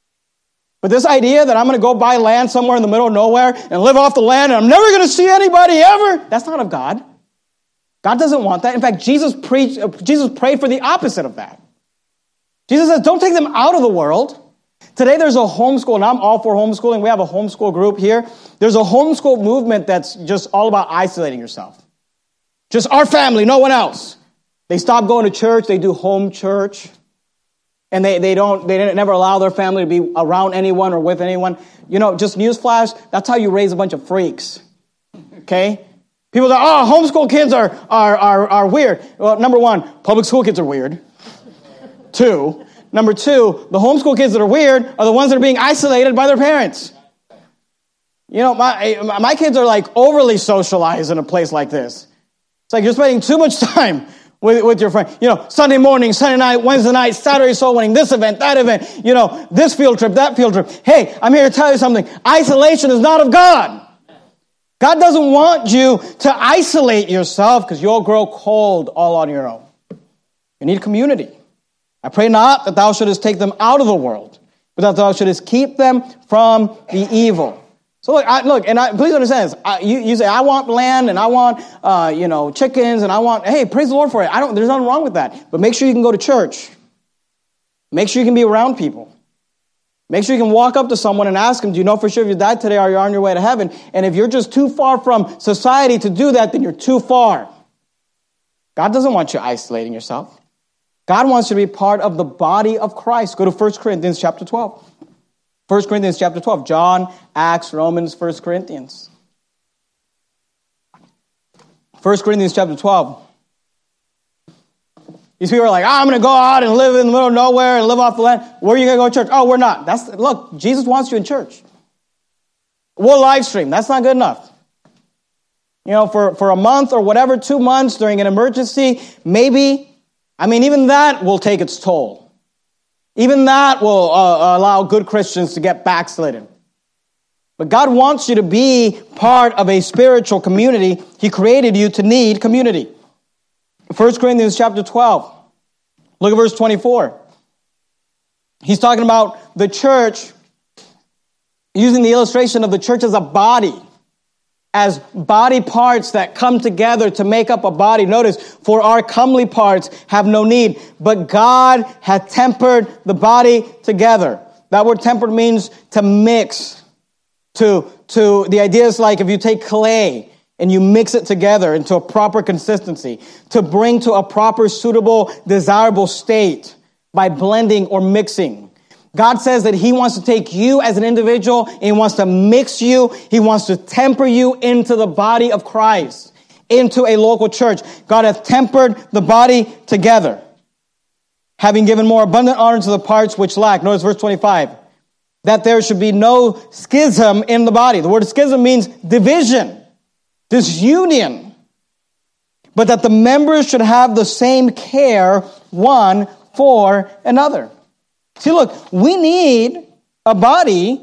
But this idea that I'm going to go buy land somewhere in the middle of nowhere and live off the land and I'm never going to see anybody ever, that's not of God. God doesn't want that. In fact, Jesus preached, Jesus prayed for the opposite of that. Jesus says, don't take them out of the world. Today there's a homeschool, and I'm all for homeschooling. We have a homeschool group here. There's a homeschool movement that's just all about isolating yourself. Just our family, no one else. They stop going to church. They do home church. And they, they don't, they didn't never allow their family to be around anyone or with anyone. You know, just newsflash, that's how you raise a bunch of freaks. Okay? People say, oh, homeschool kids are, are, are, are weird. Well, number one, public school kids are weird. Two, number two, the homeschool kids that are weird are the ones that are being isolated by their parents. You know, my, my kids are like overly socialized in a place like this. It's like you're spending too much time with, with your friend. You know, Sunday morning, Sunday night, Wednesday night, Saturday soul winning, this event, that event, you know, this field trip, that field trip. Hey, I'm here to tell you something. Isolation is not of God. God doesn't want you to isolate yourself because you'll grow cold all on your own. You need community. I pray not that thou shouldest take them out of the world, but that thou shouldest keep them from the evil. So look, I, look, and I, please understand this. I, you, you say, I want land and I want, uh, you know, chickens and I want, hey, praise the Lord for it. I don't, there's nothing wrong with that. But make sure you can go to church. Make sure you can be around people. Make sure you can walk up to someone and ask them, do you know for sure if you died today, are you on your way to heaven? And if you're just too far from society to do that, then you're too far. God doesn't want you isolating yourself. God wants you to be part of the body of Christ. Go to First Corinthians chapter twelve. First Corinthians chapter twelve. John, Acts, Romans, First Corinthians. First Corinthians chapter twelve. These people are like, oh, I'm going to go out and live in the middle of nowhere and live off the land. Where are you going to go to church? Oh, we're not. That's Look, Jesus wants you in church. We'll live stream. That's not good enough. You know, for, for a month or whatever, two months during an emergency, maybe, I mean, even that will take its toll. Even that will uh, allow good Christians to get backslidden. But God wants you to be part of a spiritual community. He created you to need community. First Corinthians chapter twelve. Look at verse twenty-four. He's talking about the church, using the illustration of the church as a body, as body parts that come together to make up a body. Notice, for our comely parts have no need, but God hath tempered the body together. That word tempered means to mix. To, to the idea is like if you take clay and you mix it together into a proper consistency, to bring to a proper, suitable, desirable state by blending or mixing. God says that He wants to take you as an individual and He wants to mix you. He wants to temper you into the body of Christ, into a local church. God hath tempered the body together, having given more abundant honor to the parts which lack. Notice verse twenty-five. That there should be no schism in the body. The word schism means division, disunion. But that the members should have the same care one for another. See, look, we need a body.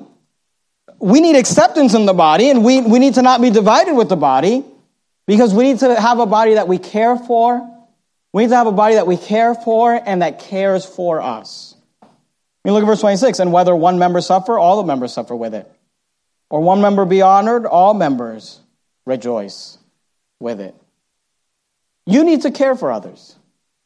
We need acceptance in the body, and we, we need to not be divided with the body because we need to have a body that we care for. We need to have a body that we care for and that cares for us. I mean, look at verse twenty-six. And whether one member suffer, all the members suffer with it. Or one member be honored, all members rejoice with it. You need to care for others.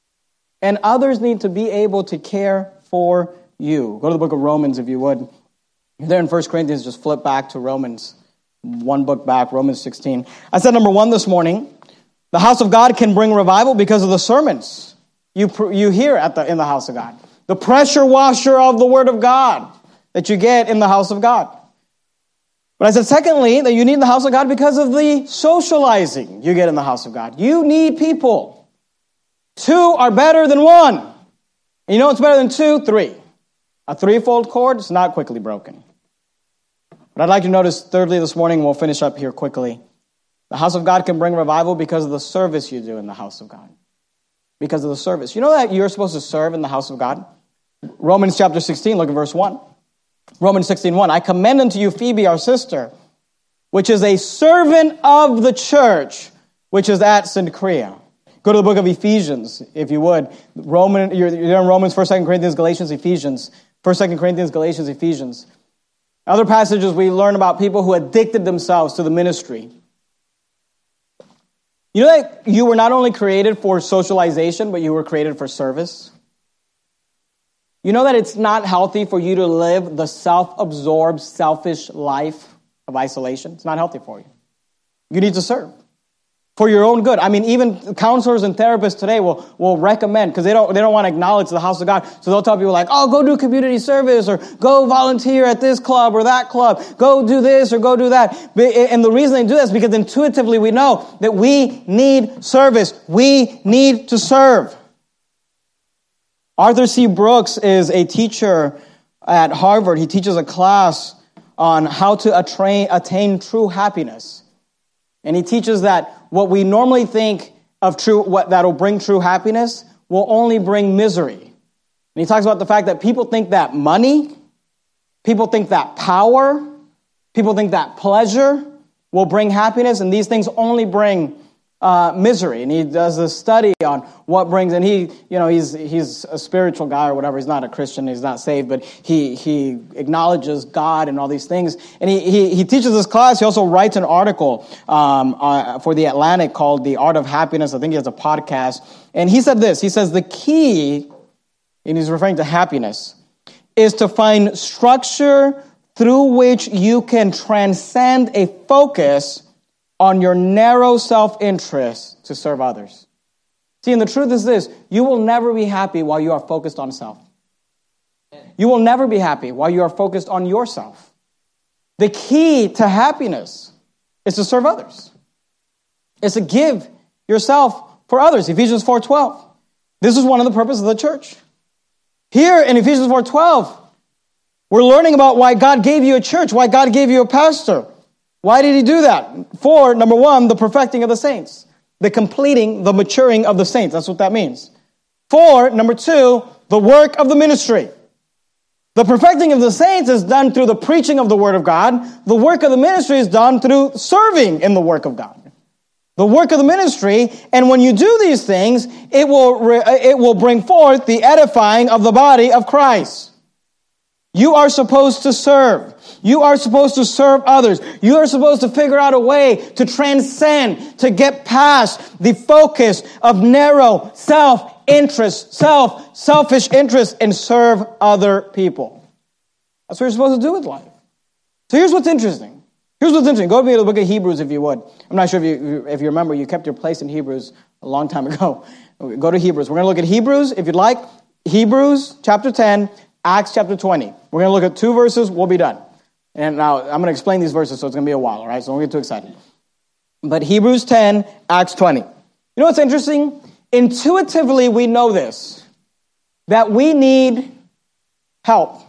And others need to be able to care for you. Go to the book of Romans, if you would. You're there in First Corinthians, just flip back to Romans. One book back, Romans sixteen. I said number one this morning, the house of God can bring revival because of the sermons you, you hear at the, in the house of God. The pressure washer of the Word of God that you get in the house of God. But I said, secondly, that you need the house of God because of the socializing you get in the house of God. You need people. Two are better than one. And you know what's better than two? Three. A threefold cord is not quickly broken. But I'd like you to notice, thirdly, this morning, we'll finish up here quickly. The house of God can bring revival because of the service you do in the house of God. Because of the service. You know that you're supposed to serve in the house of God? Romans chapter sixteen, look at verse one. Romans sixteen, one. I commend unto you Phoebe, our sister, which is a servant of the church, which is at Cenchrea. Go to the book of Ephesians, if you would. Roman, you're, you're in Romans, First, Second Corinthians, Galatians, Ephesians. First, Second Corinthians, Galatians, Ephesians. Other passages we learn about people who addicted themselves to the ministry. You know that you were not only created for socialization, but you were created for service? You know that it's not healthy for you to live the self-absorbed, selfish life of isolation? It's not healthy for you. You need to serve. for your own good. I mean, even counselors and therapists today will, will recommend, because they don't they don't want to acknowledge the house of God. So they'll tell people like, oh, go do community service, or go volunteer at this club or that club. Go do this or go do that. And the reason they do that is because intuitively we know that we need service. We need to serve. Arthur C. Brooks is a teacher at Harvard. He teaches a class on how to attain, attain true happiness. And he teaches that what we normally think of true, what that'll bring true happiness will only bring misery. And he talks about the fact that people think that money, people think that power, people think that pleasure will bring happiness, and these things only bring uh, misery. And he does a study on what brings, and he, you know, he's he's a spiritual guy or whatever. He's not a Christian, he's not saved, but he he acknowledges God and all these things. And he he, he teaches this class. He also writes an article um, uh, for The Atlantic called "The Art of Happiness." I think he has a podcast. And he said this. He says the key, and he's referring to happiness, is to find structure through which you can transcend a focus on your narrow self-interest to serve others. See, and the truth is this, you will never be happy while you are focused on self. You will never be happy while you are focused on yourself. The key to happiness is to serve others. It's to give yourself for others. Ephesians four twelve. This is one of the purposes of the church. Here in Ephesians four twelve, we're learning about why God gave you a church, why God gave you a pastor. Why did he do that? For, number one, the perfecting of the saints. The completing, the maturing of the saints. That's what that means. For, number two, the work of the ministry. The perfecting of the saints is done through the preaching of the word of God. The work of the ministry is done through serving in the work of God. The work of the ministry, and when you do these things, it will, it will bring forth the edifying of the body of Christ. You are supposed to serve. You are supposed to serve others. You are supposed to figure out a way to transcend, to get past the focus of narrow self-interest, self, selfish interest, and serve other people. That's what you're supposed to do with life. So here's what's interesting. Here's what's interesting. Go with me to the book of Hebrews if you would. I'm not sure if you, if you remember, you kept your place in Hebrews a long time ago. Go to Hebrews. We're going to look at Hebrews, if you'd like. Hebrews chapter ten, Acts chapter twenty. We're going to look at two verses. We'll be done. And now I'm going to explain these verses, so it's going to be a while, all right? So don't get too excited. But Hebrews ten, Acts twenty. You know what's interesting? Intuitively, we know this, that we need help.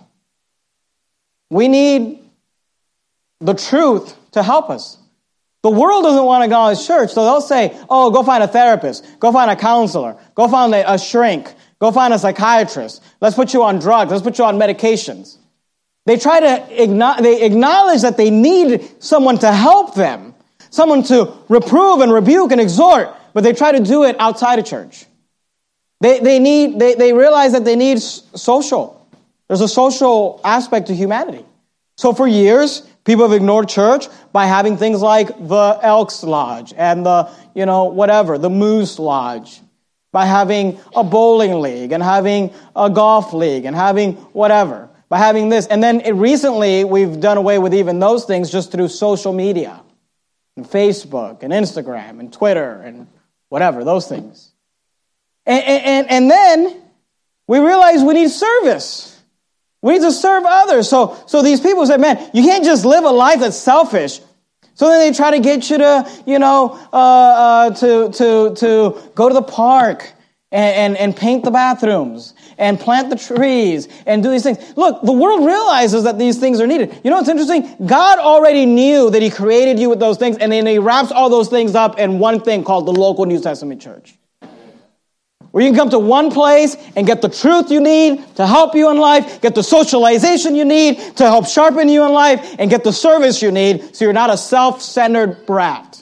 We need the truth to help us. The world doesn't want to go to church, so they'll say, oh, go find a therapist, go find a counselor, go find a, a shrink, go find a psychiatrist, let's put you on drugs, let's put you on medications. They try to, they acknowledge that they need someone to help them, someone to reprove and rebuke and exhort, but they try to do it outside of church. They, they need, they, they realize that they need social. There's a social aspect to humanity. So for years, people have ignored church by having things like the Elks Lodge and the, you know, whatever, the Moose Lodge, by having a bowling league and having a golf league and having whatever, by having this. And then it, recently, we've done away with even those things just through social media, and Facebook and Instagram and Twitter and whatever, those things. And, and, and then we realize we need service. We need to serve others. So, so these people say, man, you can't just live a life that's selfish. So then they try to get you to, you know, uh, uh, to, to, to go to the park and, and, and paint the bathrooms and plant the trees and do these things. Look, the world realizes that these things are needed. You know what's interesting? God already knew that he created you with those things, and then he wraps all those things up in one thing called the local New Testament church. Where you can come to one place and get the truth you need to help you in life, get the socialization you need to help sharpen you in life, and get the service you need so you're not a self-centered brat.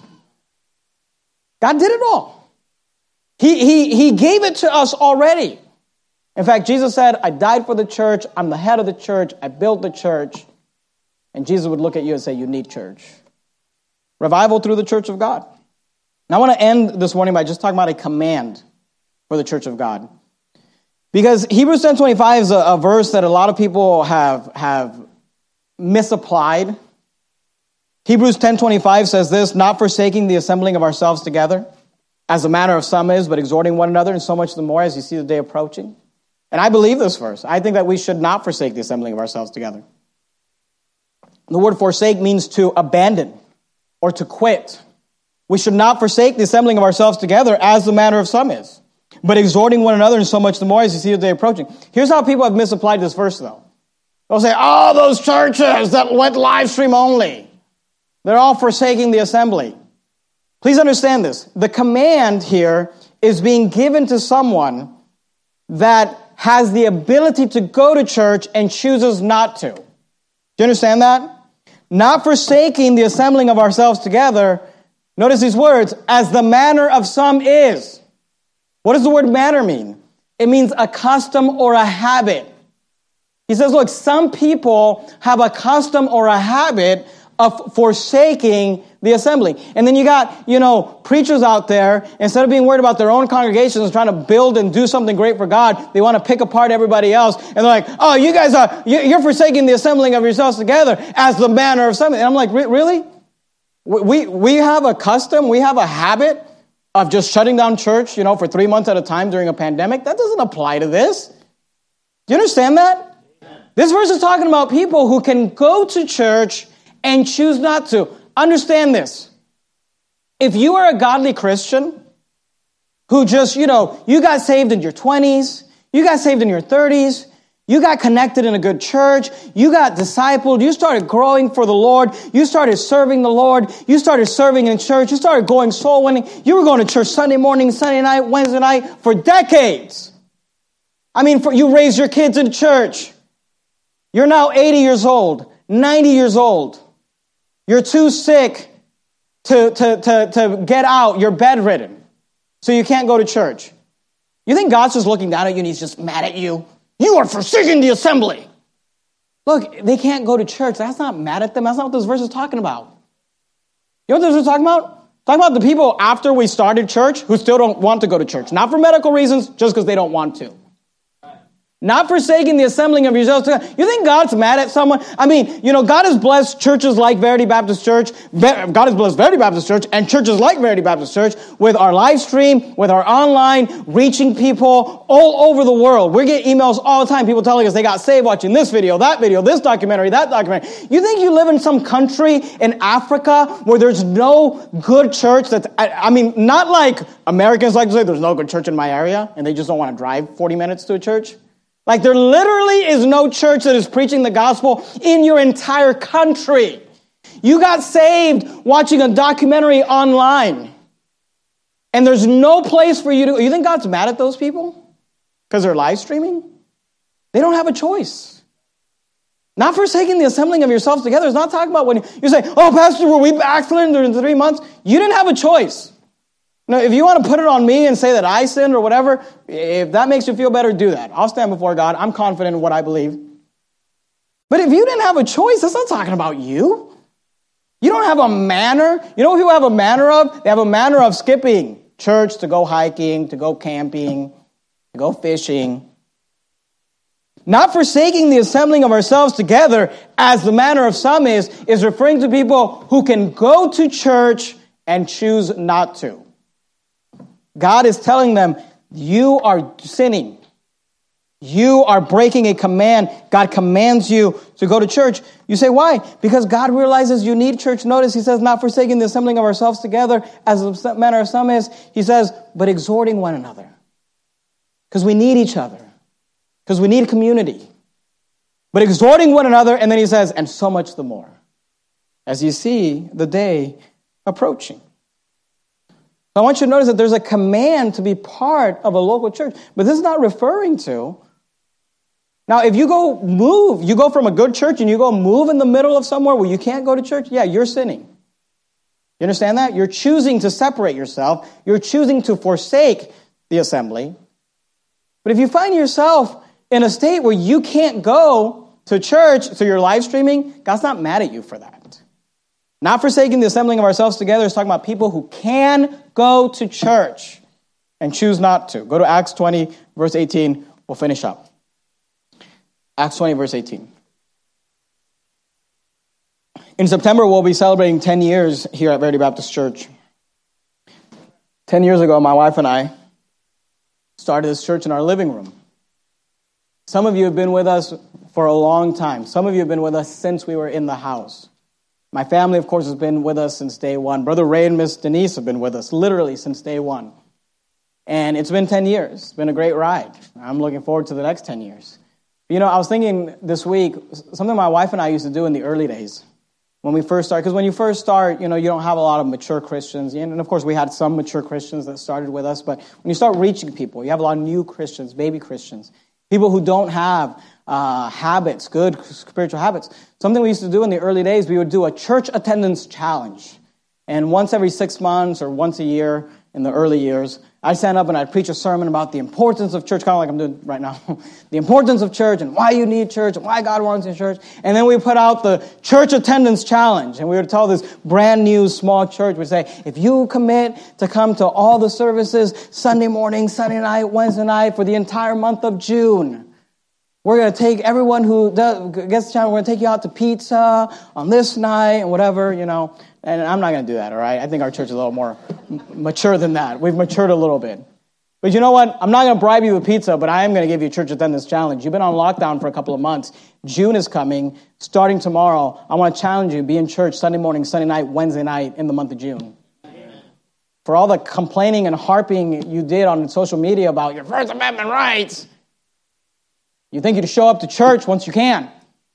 God did it all. He, he, he gave it to us already. In fact, Jesus said, I died for the church. I'm the head of the church. I built the church. And Jesus would look at you and say, you need church. Revival through the church of God. Now I want to end this morning by just talking about a command for the church of God. Because Hebrews ten twenty-five is a, a verse that a lot of people have, have misapplied Hebrews ten twenty-five says this, not forsaking the assembling of ourselves together, as the manner of some is, but exhorting one another, and so much the more as you see the day approaching. And I believe this verse. I think that we should not forsake the assembling of ourselves together. The word forsake means to abandon or to quit. We should not forsake the assembling of ourselves together as the manner of some is, but exhorting one another, and so much the more as you see the day approaching. Here's how people have misapplied this verse, though. They'll say, oh, those churches that went live stream only, they're all forsaking the assembly. Please understand this. The command here is being given to someone that has the ability to go to church and chooses not to. Do you understand that? Not forsaking the assembling of ourselves together. Notice these words, as the manner of some is. What does the word manner mean? It means a custom or a habit. He says, look, some people have a custom or a habit of forsaking the assembly. And then you got, you know, preachers out there, instead of being worried about their own congregations and trying to build and do something great for God, they want to pick apart everybody else. And they're like, oh, you guys are, you're forsaking the assembling of yourselves together as the manner of something. And I'm like, really? We, we have a custom, we have a habit of just shutting down church, you know, for three months at a time during a pandemic? That doesn't apply to this. Do you understand that? This verse is talking about people who can go to church and choose not to. Understand this. If you are a godly Christian who just, you know, you got saved in your twenties, you got saved in your thirties, you got connected in a good church, you got discipled, you started growing for the Lord, you started serving the Lord, you started serving in church, you started going soul winning, you were going to church Sunday morning, Sunday night, Wednesday night for decades. I mean, for, you raised your kids in church. You're now eighty years old, ninety years old. You're too sick to, to, to, to get out. You're bedridden. So you can't go to church. You think God's just looking down at you and he's just mad at you? You are forsaking the assembly. Look, they can't go to church. That's not mad at them. That's not what this verse is talking about. You know what this verse is talking about? Talking about the people after we started church who still don't want to go to church. Not for medical reasons, just because they don't want to. Not forsaking the assembling of yourselves. You think God's mad at someone? I mean, you know, God has blessed churches like Verity Baptist Church. God has blessed Verity Baptist Church and churches like Verity Baptist Church with our live stream, with our online, reaching people all over the world. We get emails all the time, people telling us they got saved watching this video, that video, this documentary, that documentary. You think you live in some country in Africa where there's no good church that's, I, I mean, not like Americans like to say there's no good church in my area and they just don't want to drive forty minutes to a church? Like there literally is no church that is preaching the gospel in your entire country. You got saved watching a documentary online. And there's no place for you to... You think God's mad at those people? Because they're live streaming? They don't have a choice. Not forsaking the assembling of yourselves together. It's not talking about when you say, oh, Pastor, were we backslidden during three months? You didn't have a choice. Now, if you want to put it on me and say that I sinned or whatever, if that makes you feel better, do that. I'll stand before God. I'm confident in what I believe. But if you didn't have a choice, that's not talking about you. You don't have a manner. You know what people have a manner of? They have a manner of skipping church to go hiking, to go camping, to go fishing. Not forsaking the assembling of ourselves together, as the manner of some is, is referring to people who can go to church and choose not to. God is telling them, you are sinning. You are breaking a command. God commands you to go to church. You say, why? Because God realizes you need church. Notice he says, not forsaking the assembling of ourselves together, as the manner of some is. He says, but exhorting one another. Because we need each other. Because we need a community. But exhorting one another, and then he says, and so much the more, as you see the day approaching. I want you to notice that there's a command to be part of a local church. But this is not referring to... Now, if you go move, you go from a good church and you go move in the middle of somewhere where you can't go to church, yeah, you're sinning. You understand that? You're choosing to separate yourself. You're choosing to forsake the assembly. But if you find yourself in a state where you can't go to church, so you're live streaming, God's not mad at you for that. Not forsaking the assembling of ourselves together is talking about people who can go to church and choose not to. Go to Acts twenty, verse eighteen. We'll finish up. Acts twenty, verse eighteen. In September, we'll be celebrating ten years here at Verity Baptist Church. Ten years ago, my wife and I started this church in our living room. Some of you have been with us for a long time. Some of you have been with us since we were in the house. My family, of course, has been with us since day one. Brother Ray and Miss Denise have been with us literally since day one. And it's been ten years. It's been a great ride. I'm looking forward to the next ten years. You know, I was thinking this week, something my wife and I used to do in the early days when we first started. Because when you first start, you know, you don't have a lot of mature Christians. And, of course, we had some mature Christians that started with us. But when you start reaching people, you have a lot of new Christians, baby Christians, people who don't have uh, habits, good spiritual habits. Something we used to do in the early days, we would do a church attendance challenge. And once every six months or once a year in the early years, I'd stand up and I'd preach a sermon about the importance of church, kind of like I'm doing right now. The importance of church and why you need church and why God wants you in church. And then we put out the church attendance challenge. And we would tell this brand new small church, we'd say, if you commit to come to all the services Sunday morning, Sunday night, Wednesday night for the entire month of June, we're going to take everyone who does, gets the challenge, we're going to take you out to pizza on this night and whatever, you know. And I'm not going to do that, all right? I think our church is a little more m- mature than that. We've matured a little bit. But you know what? I'm not going to bribe you with pizza, but I am going to give you a church attendance challenge. You've been on lockdown for a couple of months. June is coming. Starting tomorrow, I want to challenge you. Be in church Sunday morning, Sunday night, Wednesday night in the month of June. Amen. For all the complaining and harping you did on social media about your First Amendment rights, you think you'd show up to church once you can.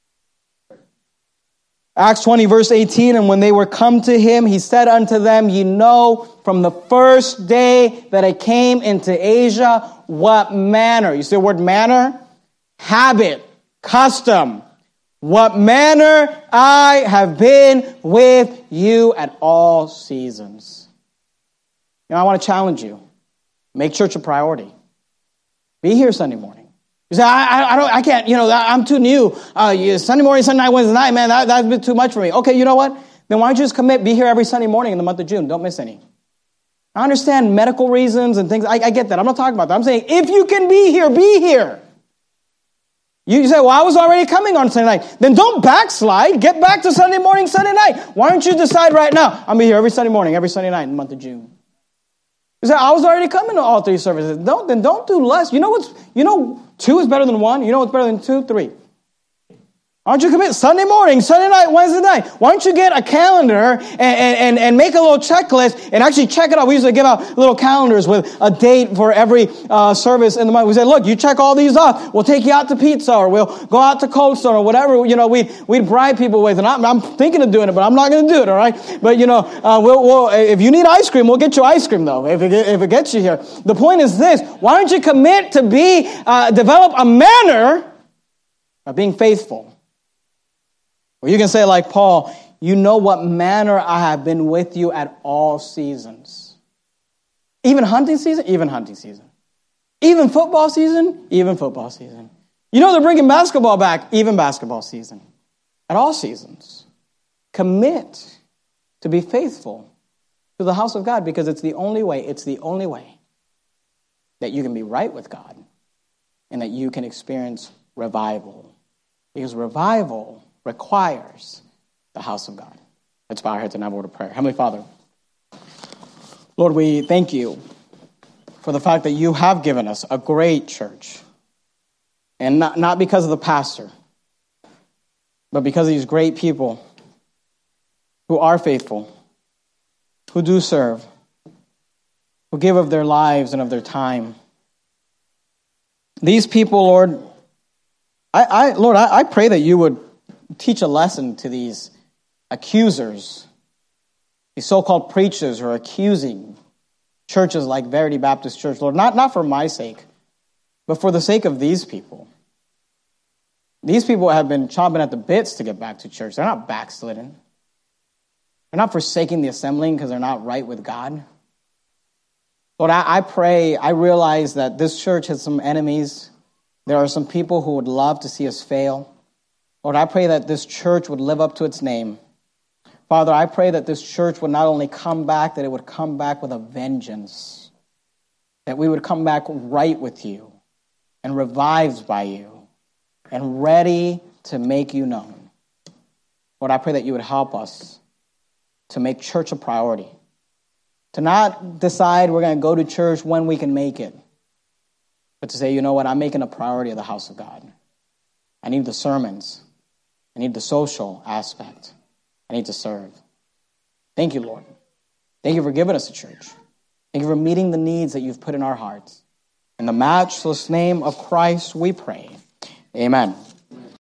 Acts twenty, verse eighteen, and when they were come to him, he said unto them, ye know from the first day that I came into Asia, what manner, you see the word manner? Habit, custom, what manner I have been with you at all seasons. You know, I want to challenge you. Make church a priority. Be here Sunday morning. You say, I, I, I don't, I can't, you know, I'm too new. Uh, Sunday morning, Sunday night, Wednesday night, man, that, that's a bit too much for me. Okay, you know what? Then why don't you just commit, be here every Sunday morning in the month of June. Don't miss any. I understand medical reasons and things. I, I get that. I'm not talking about that. I'm saying if you can be here, be here. You say, well, I was already coming on Sunday night. Then don't backslide. Get back to Sunday morning, Sunday night. Why don't you decide right now, I'm going to be here every Sunday morning, every Sunday night in the month of June. You say, I was already coming to all three services. Don't, then don't do less. You know what's, you know, two is better than one. You know what's better than two? Three. Why don't you commit Sunday morning, Sunday night, Wednesday night? Why don't you get a calendar and, and, and make a little checklist and actually check it out? We usually give out little calendars with a date for every uh, service in the month. We say, look, you check all these off. We'll take you out to pizza or we'll go out to Cold Stone or whatever, you know, we'd, we'd bribe people with. And I'm, I'm thinking of doing it, but I'm not going to do it, all right? But, you know, uh, we'll, we'll, if you need ice cream, we'll get you ice cream, though, if it, if it gets you here. The point is this. Why don't you commit to be, uh, develop a manner of being faithful? Or you can say like Paul, you know what manner I have been with you at all seasons. Even hunting season? Even hunting season. Even football season? Even football season. You know they're bringing basketball back? Even basketball season. At all seasons. Commit to be faithful to the house of God because it's the only way, it's the only way that you can be right with God and that you can experience revival. Because revival requires the house of God. Let's bow our heads and have a word of prayer. Heavenly Father, Lord, we thank you for the fact that you have given us a great church. And not, not because of the pastor, but because of these great people who are faithful, who do serve, who give of their lives and of their time. These people, Lord, I, I Lord, I, I pray that you would teach a lesson to these accusers, these so-called preachers who are accusing churches like Verity Baptist Church, Lord, not, not for my sake, but for the sake of these people. These people have been chomping at the bits to get back to church. They're not backslidden. They're not forsaking the assembling because they're not right with God. Lord, I, I pray, I realize that this church has some enemies. There are some people who would love to see us fail. Lord, I pray that this church would live up to its name. Father, I pray that this church would not only come back, that it would come back with a vengeance. That we would come back right with you and revived by you and ready to make you known. Lord, I pray that you would help us to make church a priority, to not decide we're going to go to church when we can make it, but to say, you know what, I'm making a priority of the house of God. I need the sermons. I need the social aspect. I need to serve. Thank you, Lord. Thank you for giving us a church. Thank you for meeting the needs that you've put in our hearts. In the matchless name of Christ, we pray. Amen.